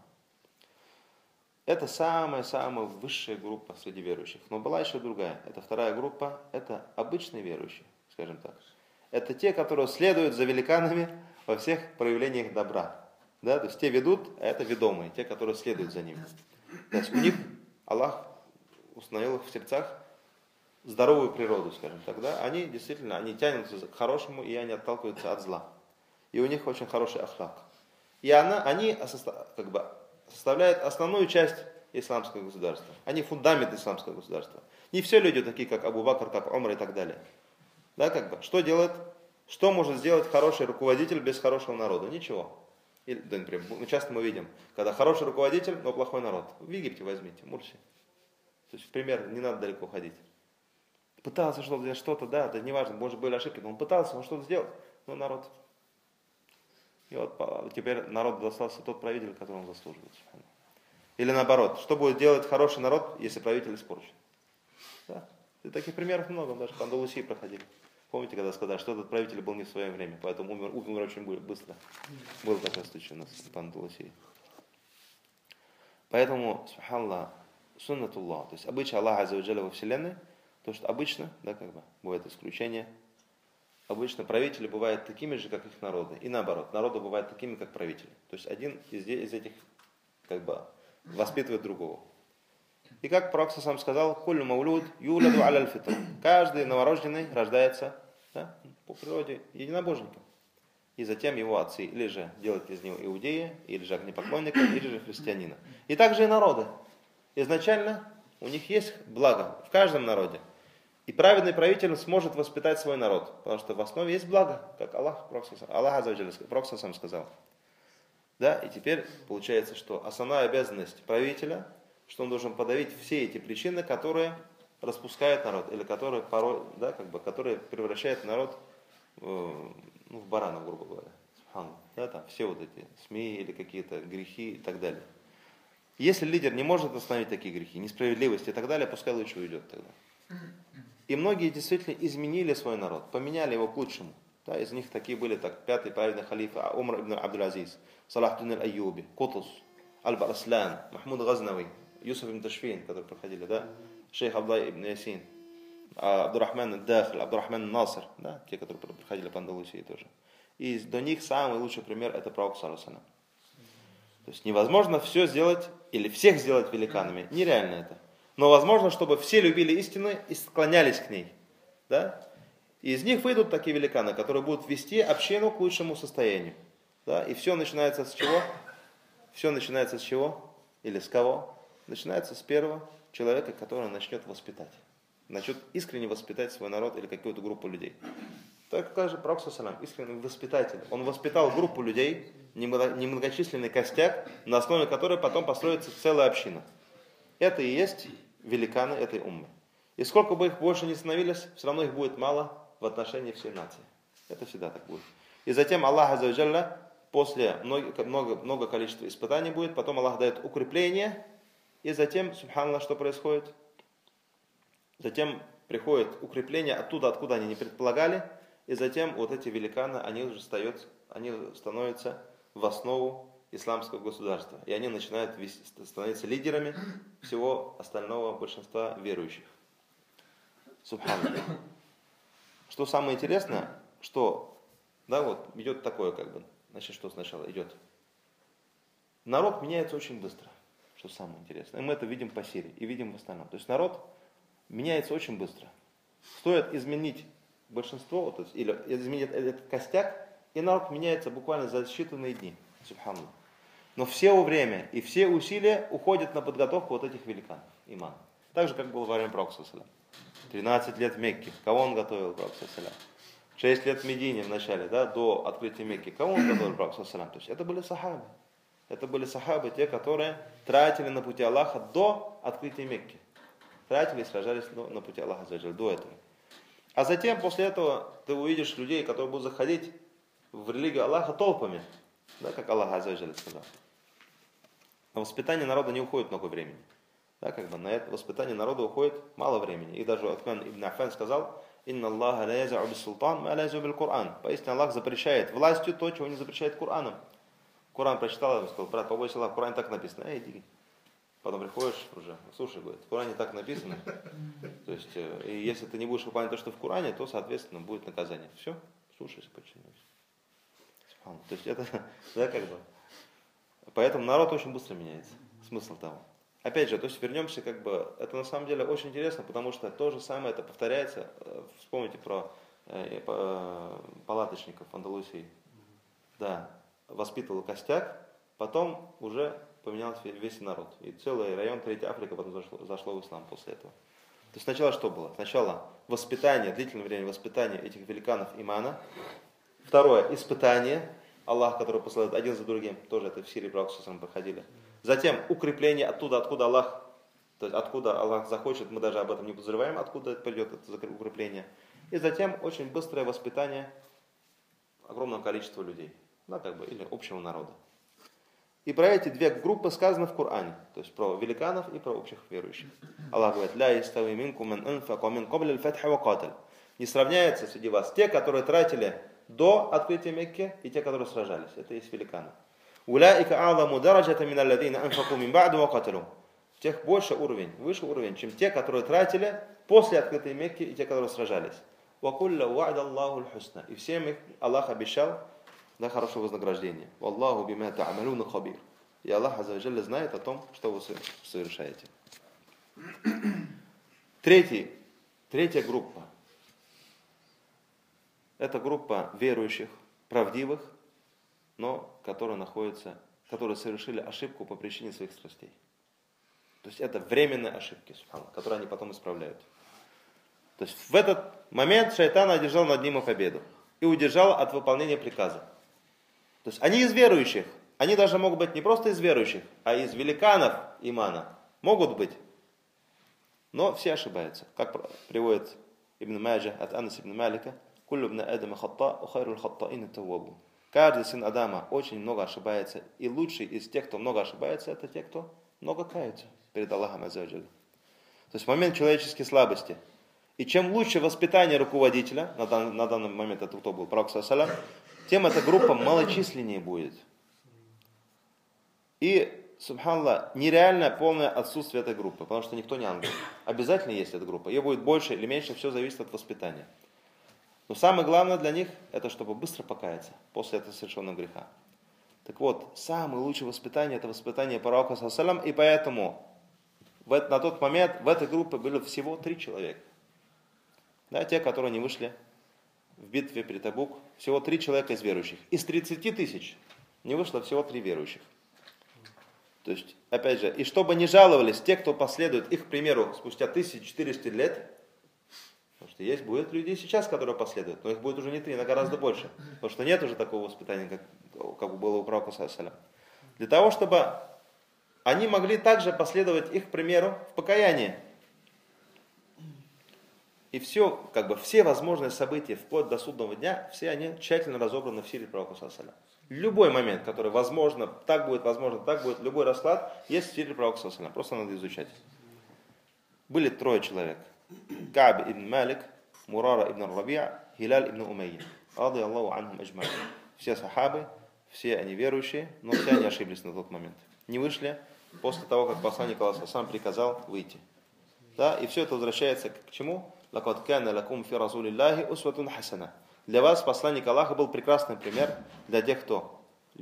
S1: Это самая-самая высшая группа среди верующих. Но была еще другая. Это вторая группа, это обычные верующие, скажем так. Это те, которые следуют за великанами во всех проявлениях добра. Да? То есть те ведут, а это ведомые, те, которые следуют за ними. То есть у них Аллах установил их в сердцах здоровую природу, скажем так. Да? Они действительно, они тянутся к хорошему, и они отталкиваются от зла. И у них очень хороший ахлак. И она, они как бы составляют основную часть исламского государства. Они фундамент исламского государства. Не все люди такие, как Абу Бакр, как Умар и так далее. Да, как бы, что делает, что может сделать хороший руководитель без хорошего народа? Ничего. Или, да, например, часто мы видим, когда хороший руководитель, но плохой народ. В Египте возьмите, Мурси. То есть, в пример, не надо далеко ходить. пытался что-то сделать, что-то, да, да, неважно, может были ошибки, но он пытался, он что-то сделал, но народ. И вот теперь народ достался тот правитель, которого он заслуживает. Или наоборот, что будет делать хороший народ, если правитель испорчен? Да. И таких примеров много, даже в Андалусии проходили. Помните, когда сказали, что этот правитель был не в свое время, поэтому умер, умер очень быстро. Был такой случай у нас в Андалусии. Поэтому, субханаллах, суннатуллах, то есть обычай Аллаха Азза ва Джалля во вселенной, то, что обычно, да, как бы, бывает исключение, обычно правители бывают такими же, как их народы. И наоборот, народы бывают такими, как правители. То есть один из, из этих, как бы, воспитывает другого. И как пророк сам сказал, «Куллю маулюд юладу аля фитр». Каждый новорожденный рождается, да, по природе единобожником. И затем его отцы или же делают из него иудея, или же огнепоклонника, или же христианина. И также и народы. Изначально у них есть благо в каждом народе. И праведный правитель сможет воспитать свой народ, потому что в основе есть благо, как Аллах, Аллах Азза ва Джалля, пророк сам сказал. Да, и теперь получается, что основная обязанность правителя, что он должен подавить все эти причины, которые распускают народ, или которые порой, да, как бы, которые превращают народ в, ну, в баранов, грубо говоря. Да, там все вот эти СМИ или какие-то грехи и так далее. Если лидер не может остановить такие грехи, несправедливость и так далее, пускай лучше уйдет тогда. И многие действительно изменили свой народ, поменяли его к лучшему. Да, из них такие были, так, пятый праведный халиф Умар ибн Абдул-Азиз, Салах ибн аль-Айюби, Кутус, Аль-Бараслан, Махмуд Газнави, Юсуф ибн Ташфин, которые проходили, да, шейх Абдулlah ибн Ясин, Абдурахман ад-Дахиль, Абдурахман Наср, да, те, которые проходили по Андалусии тоже. И до них самый лучший пример это пророк саллаллаху алейхи ва саллям. То есть невозможно все сделать или всех сделать великанами, нереально это. Но возможно, чтобы все любили истину и склонялись к ней, да. И из них выйдут такие великаны, которые будут вести общину к лучшему состоянию. Да? И все начинается с чего? Все начинается с чего? Или с кого? Начинается с первого человека, который начнет воспитать. Начнет искренне воспитать свой народ или какую-то группу людей. Так же пророк саллаллаху алейхи ва саллям, искренний воспитатель. Он воспитал группу людей, немногочисленный костяк, на основе которой потом построится целая община. Это и есть великаны этой уммы. И сколько бы их больше не становились, все равно их будет мало в отношении всей нации. Это всегда так будет. И затем Аллах Азза ва Джалля, после много, много, много количества испытаний будет, потом Аллах дает укрепление, и затем, субханаллах, что происходит? Затем приходит укрепление оттуда, откуда они не предполагали, и затем вот эти великаны, они уже встают, они становятся в основу исламского государства. И они начинают становиться лидерами всего остального большинства верующих. Субханаллах. Что самое интересное, что, да, вот идет такое, как бы, значит, что сначала идет. Народ меняется очень быстро, что самое интересное. И мы это видим по Сирии и видим в остальном. То есть народ меняется очень быстро. Стоит изменить большинство, то есть, или изменить этот костяк, и народ меняется буквально за считанные дни. Субханаллах. Но все время и все усилия уходят на подготовку вот этих великанов, иманов. Так же, как было во время пророка саллаллаху алейхи ва саллям. тринадцать лет в Мекке. Кого он готовил, пророк саллаллаху алейхи ва саллям? шесть лет в Медине в начале, да, до открытия Мекки. Кого он готовил, пророк саллаллаху алейхи ва саллям? То есть это были сахабы. Это были сахабы, те, которые тратили на пути Аллаха до открытия Мекки. Тратили и сражались на пути Аллаха до этого. А затем, после этого, ты увидишь людей, которые будут заходить в религию Аллаха толпами. Да, как Аллах сказал. На воспитание народа не уходит много времени. Да, как бы на это воспитание народа уходит мало времени. И даже Утман ибн Аффан сказал: «Инна Аллаха ла яз'у бис-султан, ма ла яз'у бил-Кур'ан». Поистине Аллах запрещает властью то, чего не запрещает Кураном. Куран прочитал, он сказал: брат, побойся Аллаха, в Коране так написано. Эй, иди. Потом приходишь уже, слушай, говорит, в Коране так написано. То есть, и если ты не будешь выполнять то, что в Коране, то, соответственно, будет наказание. Все, слушайся, подчиняйся. То есть это, да, как бы. Поэтому народ очень быстро меняется. Смысл того. Опять же, то есть вернемся, как бы, это на самом деле очень интересно, потому что то же самое это повторяется. Вспомните про э, э, палаточников в Андалусии. Да, воспитывал костяк, потом уже поменялся весь народ. И целый район Третьей Африки потом зашло, зашло в ислам после этого. То есть сначала что было? Сначала воспитание, длительное время воспитания этих великанов имана. Второе, испытание. Аллах, который посылает один за другим, тоже это в Сирии пророк проходили. Затем укрепление оттуда, откуда Аллах То есть откуда Аллах захочет, мы даже об этом не подозреваем, откуда это придет, это укрепление. И затем очень быстрое воспитание огромного количества людей, да, как бы, или общего народа. И про эти две группы сказано в Коране, то есть про великанов и про общих верующих. Аллах говорит: «Ля ястави минкум ман анфака мин кабли аль-фатхи ва каталь». Не сравняются среди вас те, которые тратили до открытия Мекки, и те, которые сражались. Это есть великаны. «Уляика а'ламу дараджата мин алладина анфаку мин ба'ду ва каталу». Тех больше уровень, выше уровень, чем те, которые тратили после открытия Мекки, и те, которые сражались. «Ва кулла ва'да Аллаху аль-хусна». И всем их Аллах обещал, да, хорошее вознаграждение. «Валлаху бима та'амалуна хабир». И Аллах Азза ва Джалля знает о том, что вы совершаете. Третий, третья группа. Это группа верующих, правдивых, но которые находятся, которые совершили ошибку по причине своих страстей. То есть это временные ошибки, которые они потом исправляют. То есть в этот момент шайтан одержал над ним победу и удержал от выполнения приказа. То есть они из верующих, они даже могут быть не просто из верующих, а из великанов имана. Могут быть, но все ошибаются. Как приводит Ибн Маджа от Анас ибн Малика: «Куллю ибн Адама хатта, у хайруль хаттаин таввабу». Каждый сын Адама очень много ошибается, и лучший из тех, кто много ошибается, это те, кто много кается перед Аллахом Азза ва Джалля. То есть в момент человеческой слабости. И чем лучше воспитание руководителя, на данный, на данный момент это кто был, пророк саллаллаху алейхи ва саллям, тем эта группа малочисленнее будет. И, субханаллах, нереальное полное отсутствие этой группы, потому что никто не ангел. Обязательно есть эта группа. Ее будет больше или меньше, все зависит от воспитания. Но самое главное для них, это чтобы быстро покаяться после этого совершенного греха. Так вот, самое лучшее воспитание, это воспитание пророка саллаллаху алейхи ва саллям, и поэтому в, на тот момент в этой группе было всего три человека. Да, те, которые не вышли в битве при Табук, всего три человека из верующих. Из тридцати тысяч не вышло всего три верующих. То есть, опять же, и чтобы не жаловались те, кто последует их примеру спустя тысяча четыреста лет, потому что есть, будет люди сейчас, которые последуют, но их будет уже не три, но гораздо больше. Потому что нет уже такого воспитания, как, как было у пророка саллаллаху алейхи ва саллям. Для того, чтобы они могли также последовать их примеру в покаянии. И все, как бы, все возможные события, вплоть до судного дня, все они тщательно разобраны в сире пророка саллаллаху алейхи ва саллям. Любой момент, который возможно, так будет, возможно, так будет, любой расклад, есть в сире пророка саллаллаху алейхи ва саллям. Просто надо изучать. Были трое человек. Ка'б ибн Малик, Мурара ибн Раби'а, Хилаль ибн Умайя. Ради Аллаху анхум аджма'ин. Все сахабы, все они верующие, но все они ошиблись на тот момент. Не вышли после того, как посланник Аллаха сам приказал выйти. Да? И все это возвращается к чему? «Лакад кана лакум фи расулиллахи усватун хасана». Для вас посланник Аллаха был прекрасный пример для тех, кто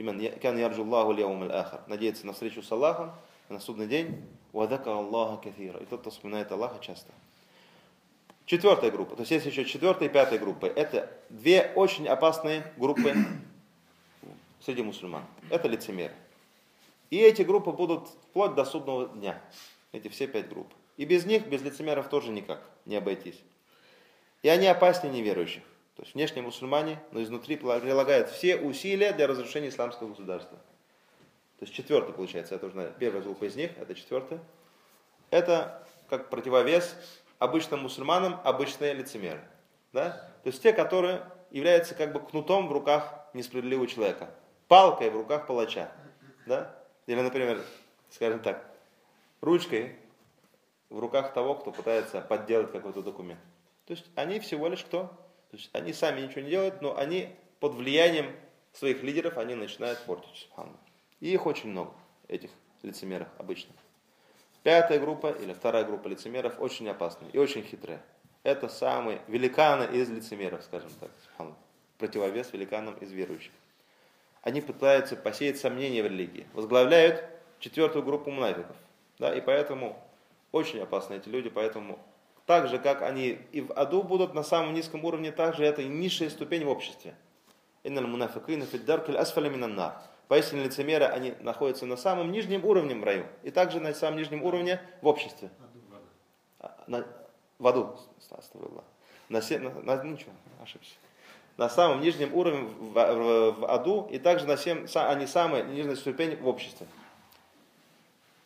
S1: надеется на встречу с Аллахом на судный день. И тот, кто вспоминает Аллаха часто. Четвертая группа. То есть есть еще четвертая и пятая группы. Это две очень опасные группы среди мусульман. Это лицемеры. И эти группы будут вплоть до судного дня. Эти все пять групп. И без них, без лицемеров тоже никак не обойтись. И они опаснее неверующих. То есть внешние мусульмане, но изнутри прилагают все усилия для разрушения исламского государства. То есть четвертый получается, это уже первая группа из них, это четвертая. Это как противовес обычным мусульманам, обычные лицемеры. Да? То есть те, которые являются как бы кнутом в руках несправедливого человека, палкой в руках палача. Да? Или, например, скажем так, ручкой в руках того, кто пытается подделать какой-то документ. То есть они всего лишь кто? То есть они сами ничего не делают, но они под влиянием своих лидеров они начинают портить. И их очень много, этих лицемеров обычно. Пятая группа или вторая группа лицемеров очень опасные и очень хитрые. Это самые великаны из лицемеров, скажем так. Противовес великанам из верующих. Они пытаются посеять сомнения в религии. Возглавляют четвертую группу мунафиков. Да, и поэтому очень опасны эти люди, поэтому так же, как они и в аду будут на самом низком уровне, так же это и низшая ступень в обществе. Инналь мунафикина фид даркиль асфали минан нар. Поистине лицемеры, они находятся на самом нижнем уровне в раю, и также на самом нижнем уровне в обществе. На, в аду. На, на, на, ничего, ошибся. На самом нижнем уровне в, в, в аду, и также на семь, они самая нижняя ступень в обществе.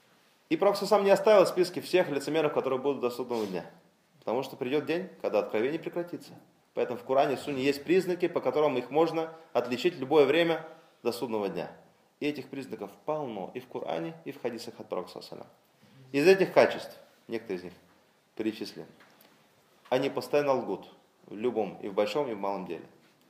S1: И Пророк сам не оставил в списке всех лицемеров, которые будут до судного дня. Потому что придет день, когда откровение прекратится. Поэтому в Коране и Сунне есть признаки, по которым их можно отличить в любое время до судного дня. И этих признаков полно и в Коране, и в хадисах от Пророка саллаллаху алейхи ва саллям. Из этих качеств, некоторые из них перечислены, они постоянно лгут в любом, и в большом, и в малом деле.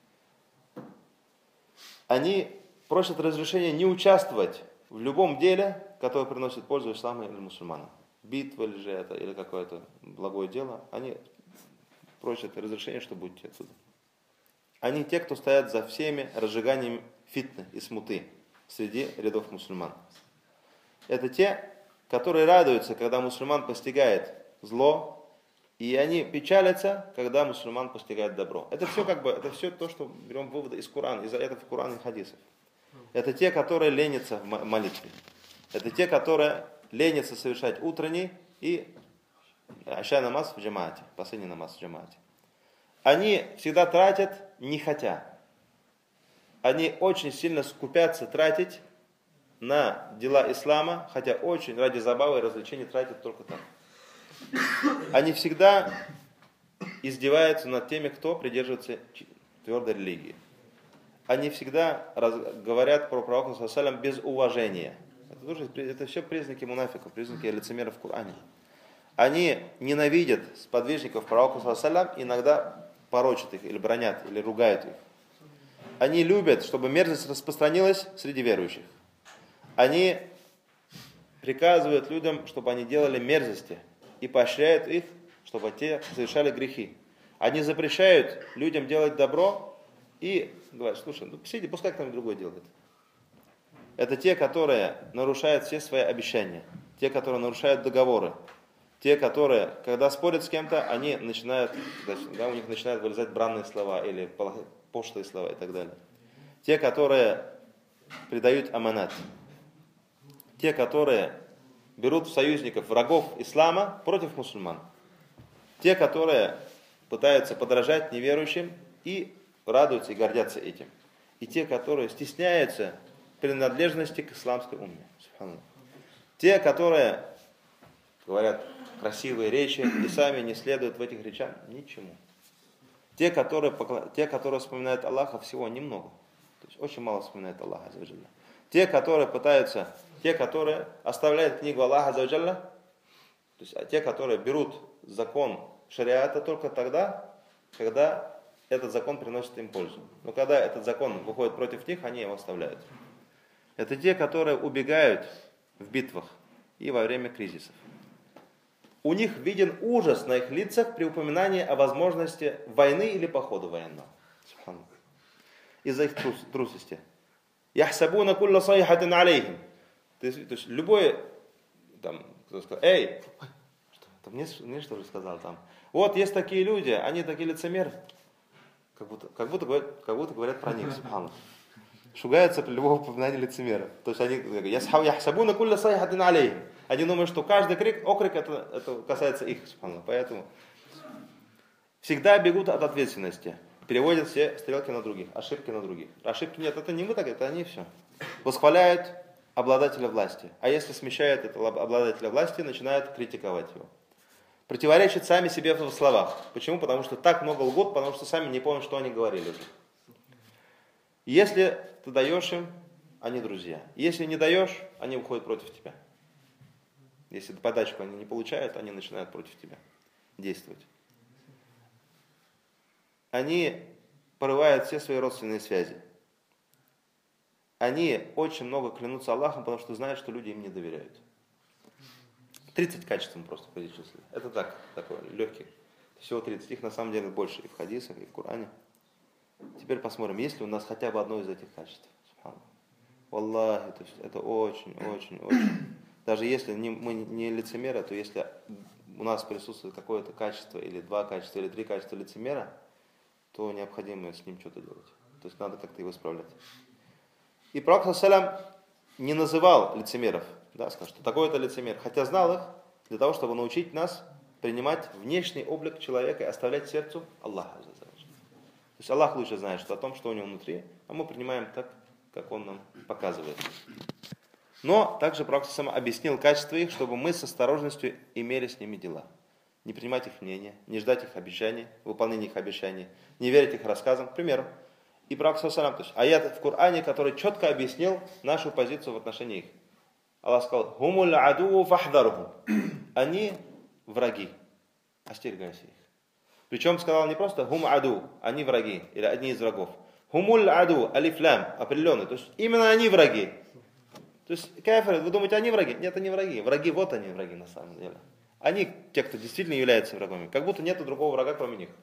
S1: Они просят разрешения не участвовать в любом деле, которое приносит пользу исламу или мусульманам. Битва или же это, или какое-то благое дело, они просят разрешения, чтобы уйти отсюда. Они те, кто стоят за всеми разжиганием фитны и смуты среди рядов мусульман. Это те, которые радуются, когда мусульман постигает зло, и они печалятся, когда мусульман постигает добро. Это все как бы, это все то, что берем выводы из Корана, из этого Корана и хадисов. Это те, которые ленятся в молитве. Это те, которые ленятся совершать утренний и аша намаз в джамаате, последний намаз в джамаате. Они всегда тратят не хотя. Они очень сильно скупятся тратить на дела ислама, хотя очень ради забавы и развлечений тратят только так. Они всегда издеваются над теми, кто придерживается твердой религии. Они всегда раз, говорят про пророка саллаллаху алейхи ва саллям без уважения. Это, тоже, это все признаки мунафиков, признаки лицемеров в Коране. Они ненавидят сподвижников пророка саллаллаху алейхи ва саллям, иногда порочат их, или бронят, или ругают их. Они любят, чтобы мерзость распространилась среди верующих. Они приказывают людям, чтобы они делали мерзости, и поощряют их, чтобы те совершали грехи. Они запрещают людям делать добро и говорят: слушай, ну сиди, пускай кто-нибудь другой делает. Это те, которые нарушают все свои обещания, те, которые нарушают договоры, те, которые, когда спорят с кем-то, они начинают, да, у них начинают вылезать бранные слова или пошлые слова и так далее. Те, которые предают аманат, те, которые берут в союзников врагов ислама против мусульман. Те, которые пытаются подражать неверующим и радуются и гордятся этим. И те, которые стесняются принадлежности к исламской умме. Те, которые говорят красивые речи и сами не следуют в этих речах ничему. Те, которые, те, которые вспоминают Аллаха, всего немного. То есть очень мало вспоминают Аллаха. Те, которые пытаются, те, которые оставляют книгу Аллаха Аззаваджалля, то есть те, которые берут закон шариата только тогда, когда этот закон приносит им пользу. Но когда этот закон выходит против них, они его оставляют. Это те, которые убегают в битвах и во время кризисов. У них виден ужас на их лицах при упоминании о возможности войны или похода военного. Из-за их трус, трусости. Яхсабуна кулла сайхатин алейхим. То есть любой, там, кто сказал: эй, что, это мне, мне что же сказал там? Вот есть такие люди, они такие лицемеры. Как будто, как будто, говорят, как будто говорят про них, субханаллах. Шугаются при любом упоминании лицемера. То есть они яхсабуна кулла сайхатин алейхим. Они думают, что каждый крик, окрик, это, это касается их, субханаллах. Поэтому всегда бегут от ответственности. Переводят все стрелки на других, ошибки на других. Ошибки нет, это не мы так, это они все. Восхваляют обладателя власти. А если смещают этого обладателя власти, начинают критиковать его. Противоречат сами себе в словах. Почему? Потому что так много лгут, потому что сами не помнят, что они говорили. Если ты даешь им, они друзья. Если не даешь, они уходят против тебя. Если подачку они не получают, они начинают против тебя действовать. Они порывают все свои родственные связи. Они очень много клянутся Аллахом, потому что знают, что люди им не доверяют. тридцать качеств мы просто перечислили. Это так, такое, легких. Всего тридцать. Их на самом деле больше и в хадисах, и в Коране. Теперь посмотрим, есть ли у нас хотя бы одно из этих качеств. Валлахи, то есть это очень, очень, очень. Даже если не, мы не лицемеры, то если у нас присутствует какое-то качество, или два качества, или три качества лицемера, то необходимо с ним что-то делать. То есть надо как-то его исправлять. И Пророк саллаллаху не называл лицемеров, да, сказал, что такой-то лицемер, хотя знал их для того, чтобы научить нас принимать внешний облик человека и оставлять сердцу Аллаха. То есть Аллах лучше знает, что о том, что у него внутри, а мы принимаем так, как Он нам показывает. Но также Пророк сам объяснил качество их, чтобы мы с осторожностью имели с ними дела. Не принимать их мнение, не ждать их обещаний, выполнения их обещаний, не верить их рассказам, к примеру. И Пророк сам, то есть аят в Коране, который четко объяснил нашу позицию в отношении их. Аллах сказал: «Хумуль аду фахдарухум». Они враги, остерегайся их. Причем сказал не просто «хум аду», они враги, или одни из врагов. «Хумуль аду», алифлям, определенный, то есть именно они враги. То есть кафиры, вы думаете, они враги? Нет, они враги. Враги, вот они враги на самом деле. Они те, кто действительно являются врагами. Как будто нет другого врага, кроме них.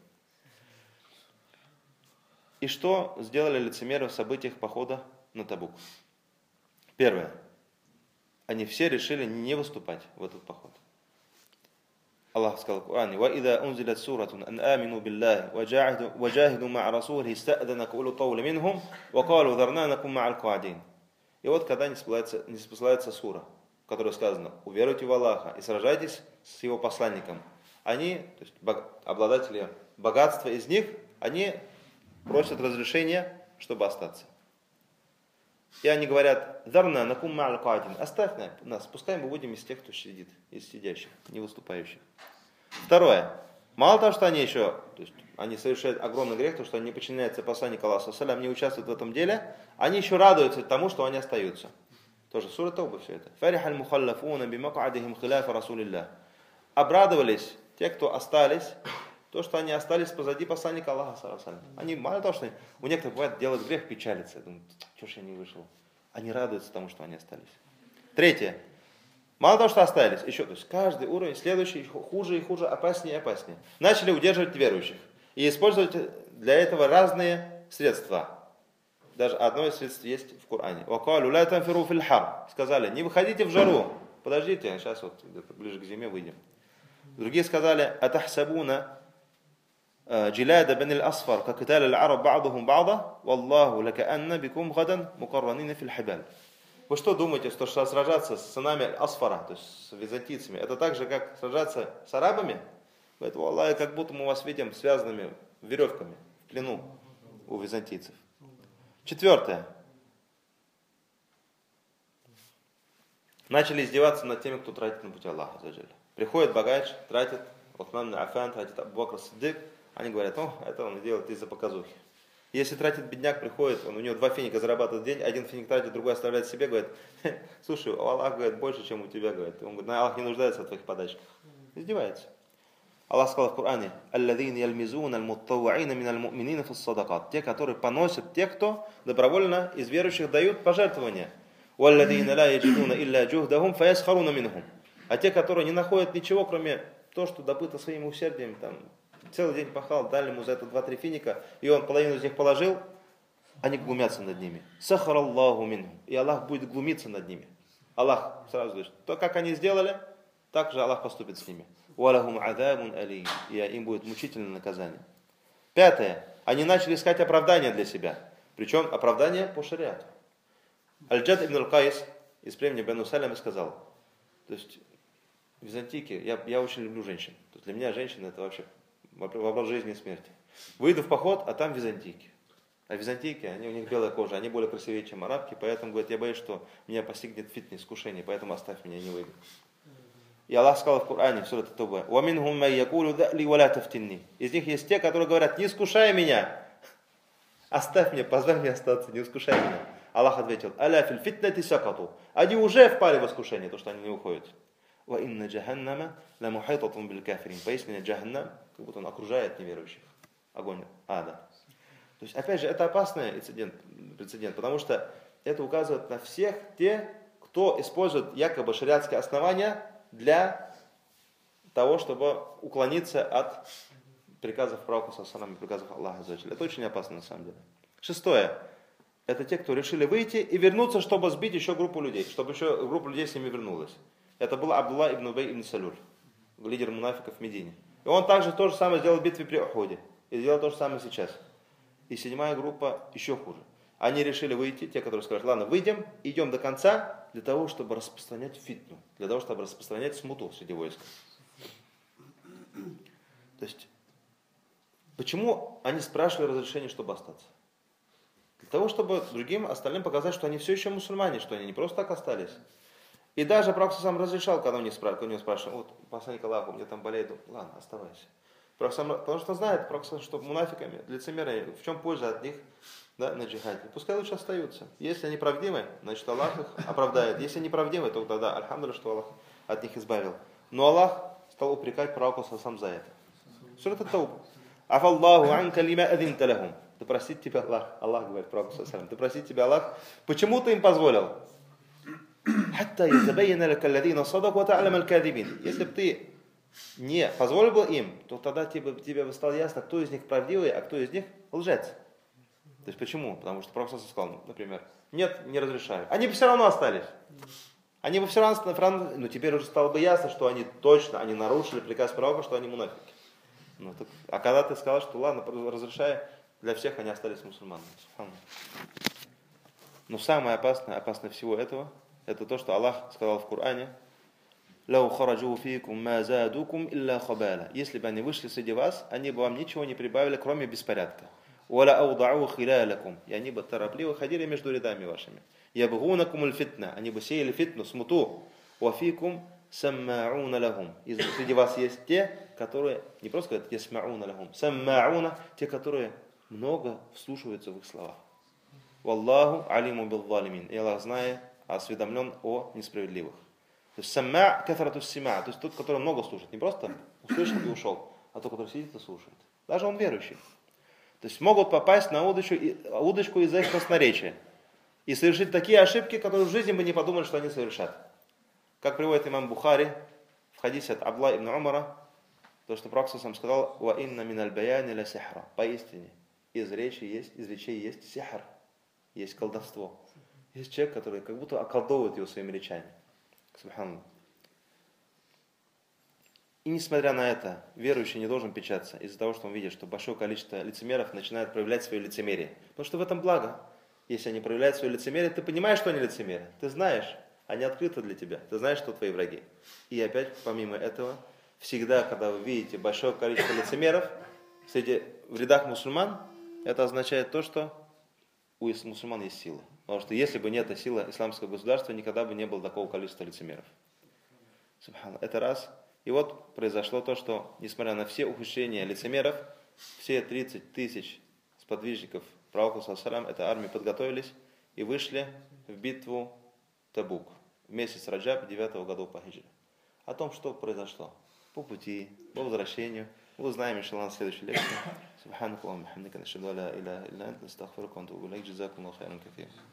S1: И что сделали лицемеры в событиях похода на Табук? Первое. Они все решили не выступать в этот поход. Аллах сказал в Коране: وَإِذَا أُنزِلَتْ سُورَةٌ أَنْ آمِنُوا بِاللَّهِ وَجَاهِدُوا مَعَ رَسُولِهِ اسْتَأْذَنَكَ أُولُو الطَّوْلِ مِنْهُمْ وَقَالُوا ذَرْنَا نَكُنْ مَعَ الْقَاعِدِينَ. И вот когда не спосылается сура, в которой сказано: уверуйте в Аллаха и сражайтесь с его посланником. Они, то есть обладатели богатства из них, они просят разрешения, чтобы остаться. И они говорят: «Дарна накум ма'аль ка'идин». Оставь нас, пускай мы будем из тех, кто сидит, из сидящих, не выступающих. Второе. Мало того, что они еще, то есть они совершают огромный грех, то, что они не подчиняются посланнику Аллаха, не участвуют в этом деле, они еще радуются тому, что они остаются. Тоже сура Тауба все это. «Фарихаль мухаллафуна бимак'адихим хиляфа расулилля». Обрадовались те, кто остались, то, что они остались позади посланника Аллаха. Они, мало того, что они, у некоторых бывает делают грех, печалятся. Думают: что ж я не вышел. Они радуются тому, что они остались. Третье. Мало того, что остались, еще, то есть каждый уровень, следующий, хуже и хуже, опаснее и опаснее. Начали удерживать верующих. И использовать для этого разные средства. Даже одно из средств есть в Коране. «Вакалу ля танфиру фил хар». Сказали: не выходите в жару. Подождите, сейчас вот где-то ближе к зиме выйдем. Другие сказали: «Атахсабуна джиляда бен аль-асфар, как киталь аль-араб ба'духум ба'да, валлаху лакаанна бикум гадан мукарранина фил хибаль». Вы что думаете, что сражаться с сынами Асфара, то есть с византийцами, это так же, как сражаться с арабами? Поэтому, Аллах, как будто мы вас видим связанными веревками в плену у византийцев. Четвертое. Начали издеваться над теми, кто тратит на пути Аллаха. Приходит богач, тратит, Усман ибн Аффан тратит, Абу Бакр Сиддик, они говорят: о, это он делает из-за показухи. Если тратит бедняк, приходит, он, у него два финика зарабатывает в день, один финик тратит, другой оставляет себе, говорит: слушай, Аллах, говорит, больше, чем у тебя, говорит. Он говорит: Аллах не нуждается в твоих подачках. Издевается. Аллах сказал в Коране: «Алладзина ялмизуна аль-муттавва'ина миналь му'минина фис-садакат». Те, которые поносят тех, кто добровольно из верующих дают пожертвования. «Валладзина ла яджидуна илля джухдахум фаясхаруна минхум». А те, которые не находят ничего, кроме того, что добыто своим усердием, там, целый день пахал, дали ему за это два-три финика, и он половину из них положил, они глумятся над ними. «Сахараллаху минхум». И Аллах будет глумиться над ними. Аллах сразу говорит: то, как они сделали, так же Аллах поступит с ними. «Валахум адабун алим». И им будет мучительное наказание. Пятое. Они начали искать оправдания для себя. Причем оправдание по шариату. Аль-Джад ибн аль-Кайс из племени Бену Саляма сказал: то есть в Византийке я, я очень люблю женщин. То есть для меня женщина — это вообще вопрос жизни и смерти. Выйду в поход, а там византийки. А византийки, они, у них белая кожа, они более красивее, чем арабки, поэтому, говорят, я боюсь, что меня постигнет фитнес, искушение, поэтому оставь меня, не выйду. И Аллах сказал в Коране, в суре Ат-Тауба: «Ваминхум ман якулу д'ли ва ла тафтинни». Из них есть те, которые говорят: не искушай меня, оставь меня, позволь мне остаться, не искушай меня. Аллах ответил: «Аля фил фитнати сакату». Они уже впали в искушение, то, что они не уходят. «Ва инна джаханнама ла мухайтатун бил кафирин». Пояснение: Джаханнам, как будто он окружает неверующих. Огонь ада. То есть, опять же, это опасный прецедент, прецедент, потому что это указывает на всех тех, кто использует якобы шариатские основания для того, чтобы уклониться от приказов пророка саллаллаху, приказов Аллаха. Это очень опасно на самом деле. Шестое. Это те, кто решили выйти и вернуться, чтобы сбить еще группу людей, чтобы еще группа людей с ними вернулась. Это был Абдулла ибн Убай ибн Салюль, лидер мунафиков в Медине. И он также то же самое сделал в битве при Ухуде. И сделал то же самое сейчас. И седьмая группа еще хуже. Они решили выйти, те, которые скажут: ладно, выйдем, идем до конца, для того, чтобы распространять фитну, для того, чтобы распространять смуту среди войск. То есть, почему они спрашивали разрешение, чтобы остаться? Для того, чтобы другим остальным показать, что они все еще мусульмане, что они не просто так остались. И даже Пророк сам разрешал, когда у них спрашивали, у него спрашивали, вот, посланник Аллаха, у меня там болеет, ладно, оставайся. Пророк сам, потому что знает, Пророк сам, что мунафиками, лицемерами, в чем польза от них, да, на джихаде. Пускай лучше остаются. Если они правдивы, значит Аллах их оправдает. Если не правдивы, то тогда, альхамдулилля, что Аллах от них избавил. Но Аллах стал упрекать пророка сам за это. Сура Ат-Тауба. Афаллаху анка лима адинта лахум. Да простит тебя Аллах. Аллах говорит пророку саллаллаху. Да простит тебя Аллах. Почему ты им позволил? Хатта ятабайяна лака алладина садаку ва та'лама аль-кадибин. Если бы ты не позволил бы им, то тогда тебе, тебе бы стало ясно, кто из них правдивый, а кто из них лжец. То есть почему? Потому что Пророк сказал, например, нет, не разрешаю. Они бы все равно остались. Они бы все равно, ну теперь уже стало бы ясно, что они точно, они нарушили приказ Пророка, что они мунафики. Ну, так, а когда ты сказал, что ладно, разрешай, для всех они остались мусульманами. Но самое опасное, опасное всего этого, это то, что Аллах сказал в Коране, «Лау хараджу фикум ма задукум илля хабаля». Если бы они вышли среди вас, они бы вам ничего не прибавили, кроме беспорядка. «Валя аудау хилялякум». И они бы торопливо ходили между рядами вашими. «Ябгунакум аль-фитна». Они бы сеяли фитну, смуту. «Вафикум саммауна лахум». И среди вас есть те, которые, не просто говорят «ясмауна лахум», «саммауна», те, которые много вслушиваются в их словах. «Валлаху алиму билзалимин». И Аллах знает, осведомлен о несправедливых. То есть самма кафарату сима, то есть тот, который много слушает, не просто услышал и ушел, а тот, который сидит и слушает. Даже он верующий. То есть могут попасть на удочку, удочку из-за их красноречия и совершить такие ошибки, которые в жизни бы не подумали, что они совершат. Как приводит имам Бухари в хадисе от Абдулла ибн Умара, то, что Пророк сам сказал, «Ва инна миналь баяни ля сихра». Поистине, из речи есть, из речей есть сихр, есть колдовство. Есть человек, который как будто околдовывает его своими речами. Субханаллах. И несмотря на это, верующий не должен печаться из-за того, что он видит, что большое количество лицемеров начинает проявлять свое лицемерие. Потому что в этом благо. Если они проявляют свое лицемерие, ты понимаешь, что они лицемеры. Ты знаешь, они открыты для тебя. Ты знаешь, что твои враги. И опять, помимо этого, всегда, когда вы видите большое количество лицемеров среди, в рядах мусульман, это означает то, что у мусульман есть сила. Потому что если бы не эта сила исламского государства, никогда бы не было такого количества лицемеров. Субханаллах. Это раз. И вот произошло то, что, несмотря на все ухудшения лицемеров, все тридцать тысяч сподвижников пророка саллаллаху этой армии подготовились и вышли в битву Табук в месяц Раджаб девятого года по хиджре. О том, что произошло по пути, по возвращению, мы узнаем, иншаллах, в следующей лекции. Субханакаллахумма ва бихамдика, нашхаду ан ла иляха илля анта, настагфирука ва натубу илейк. Джазакумуллаху хайран касира.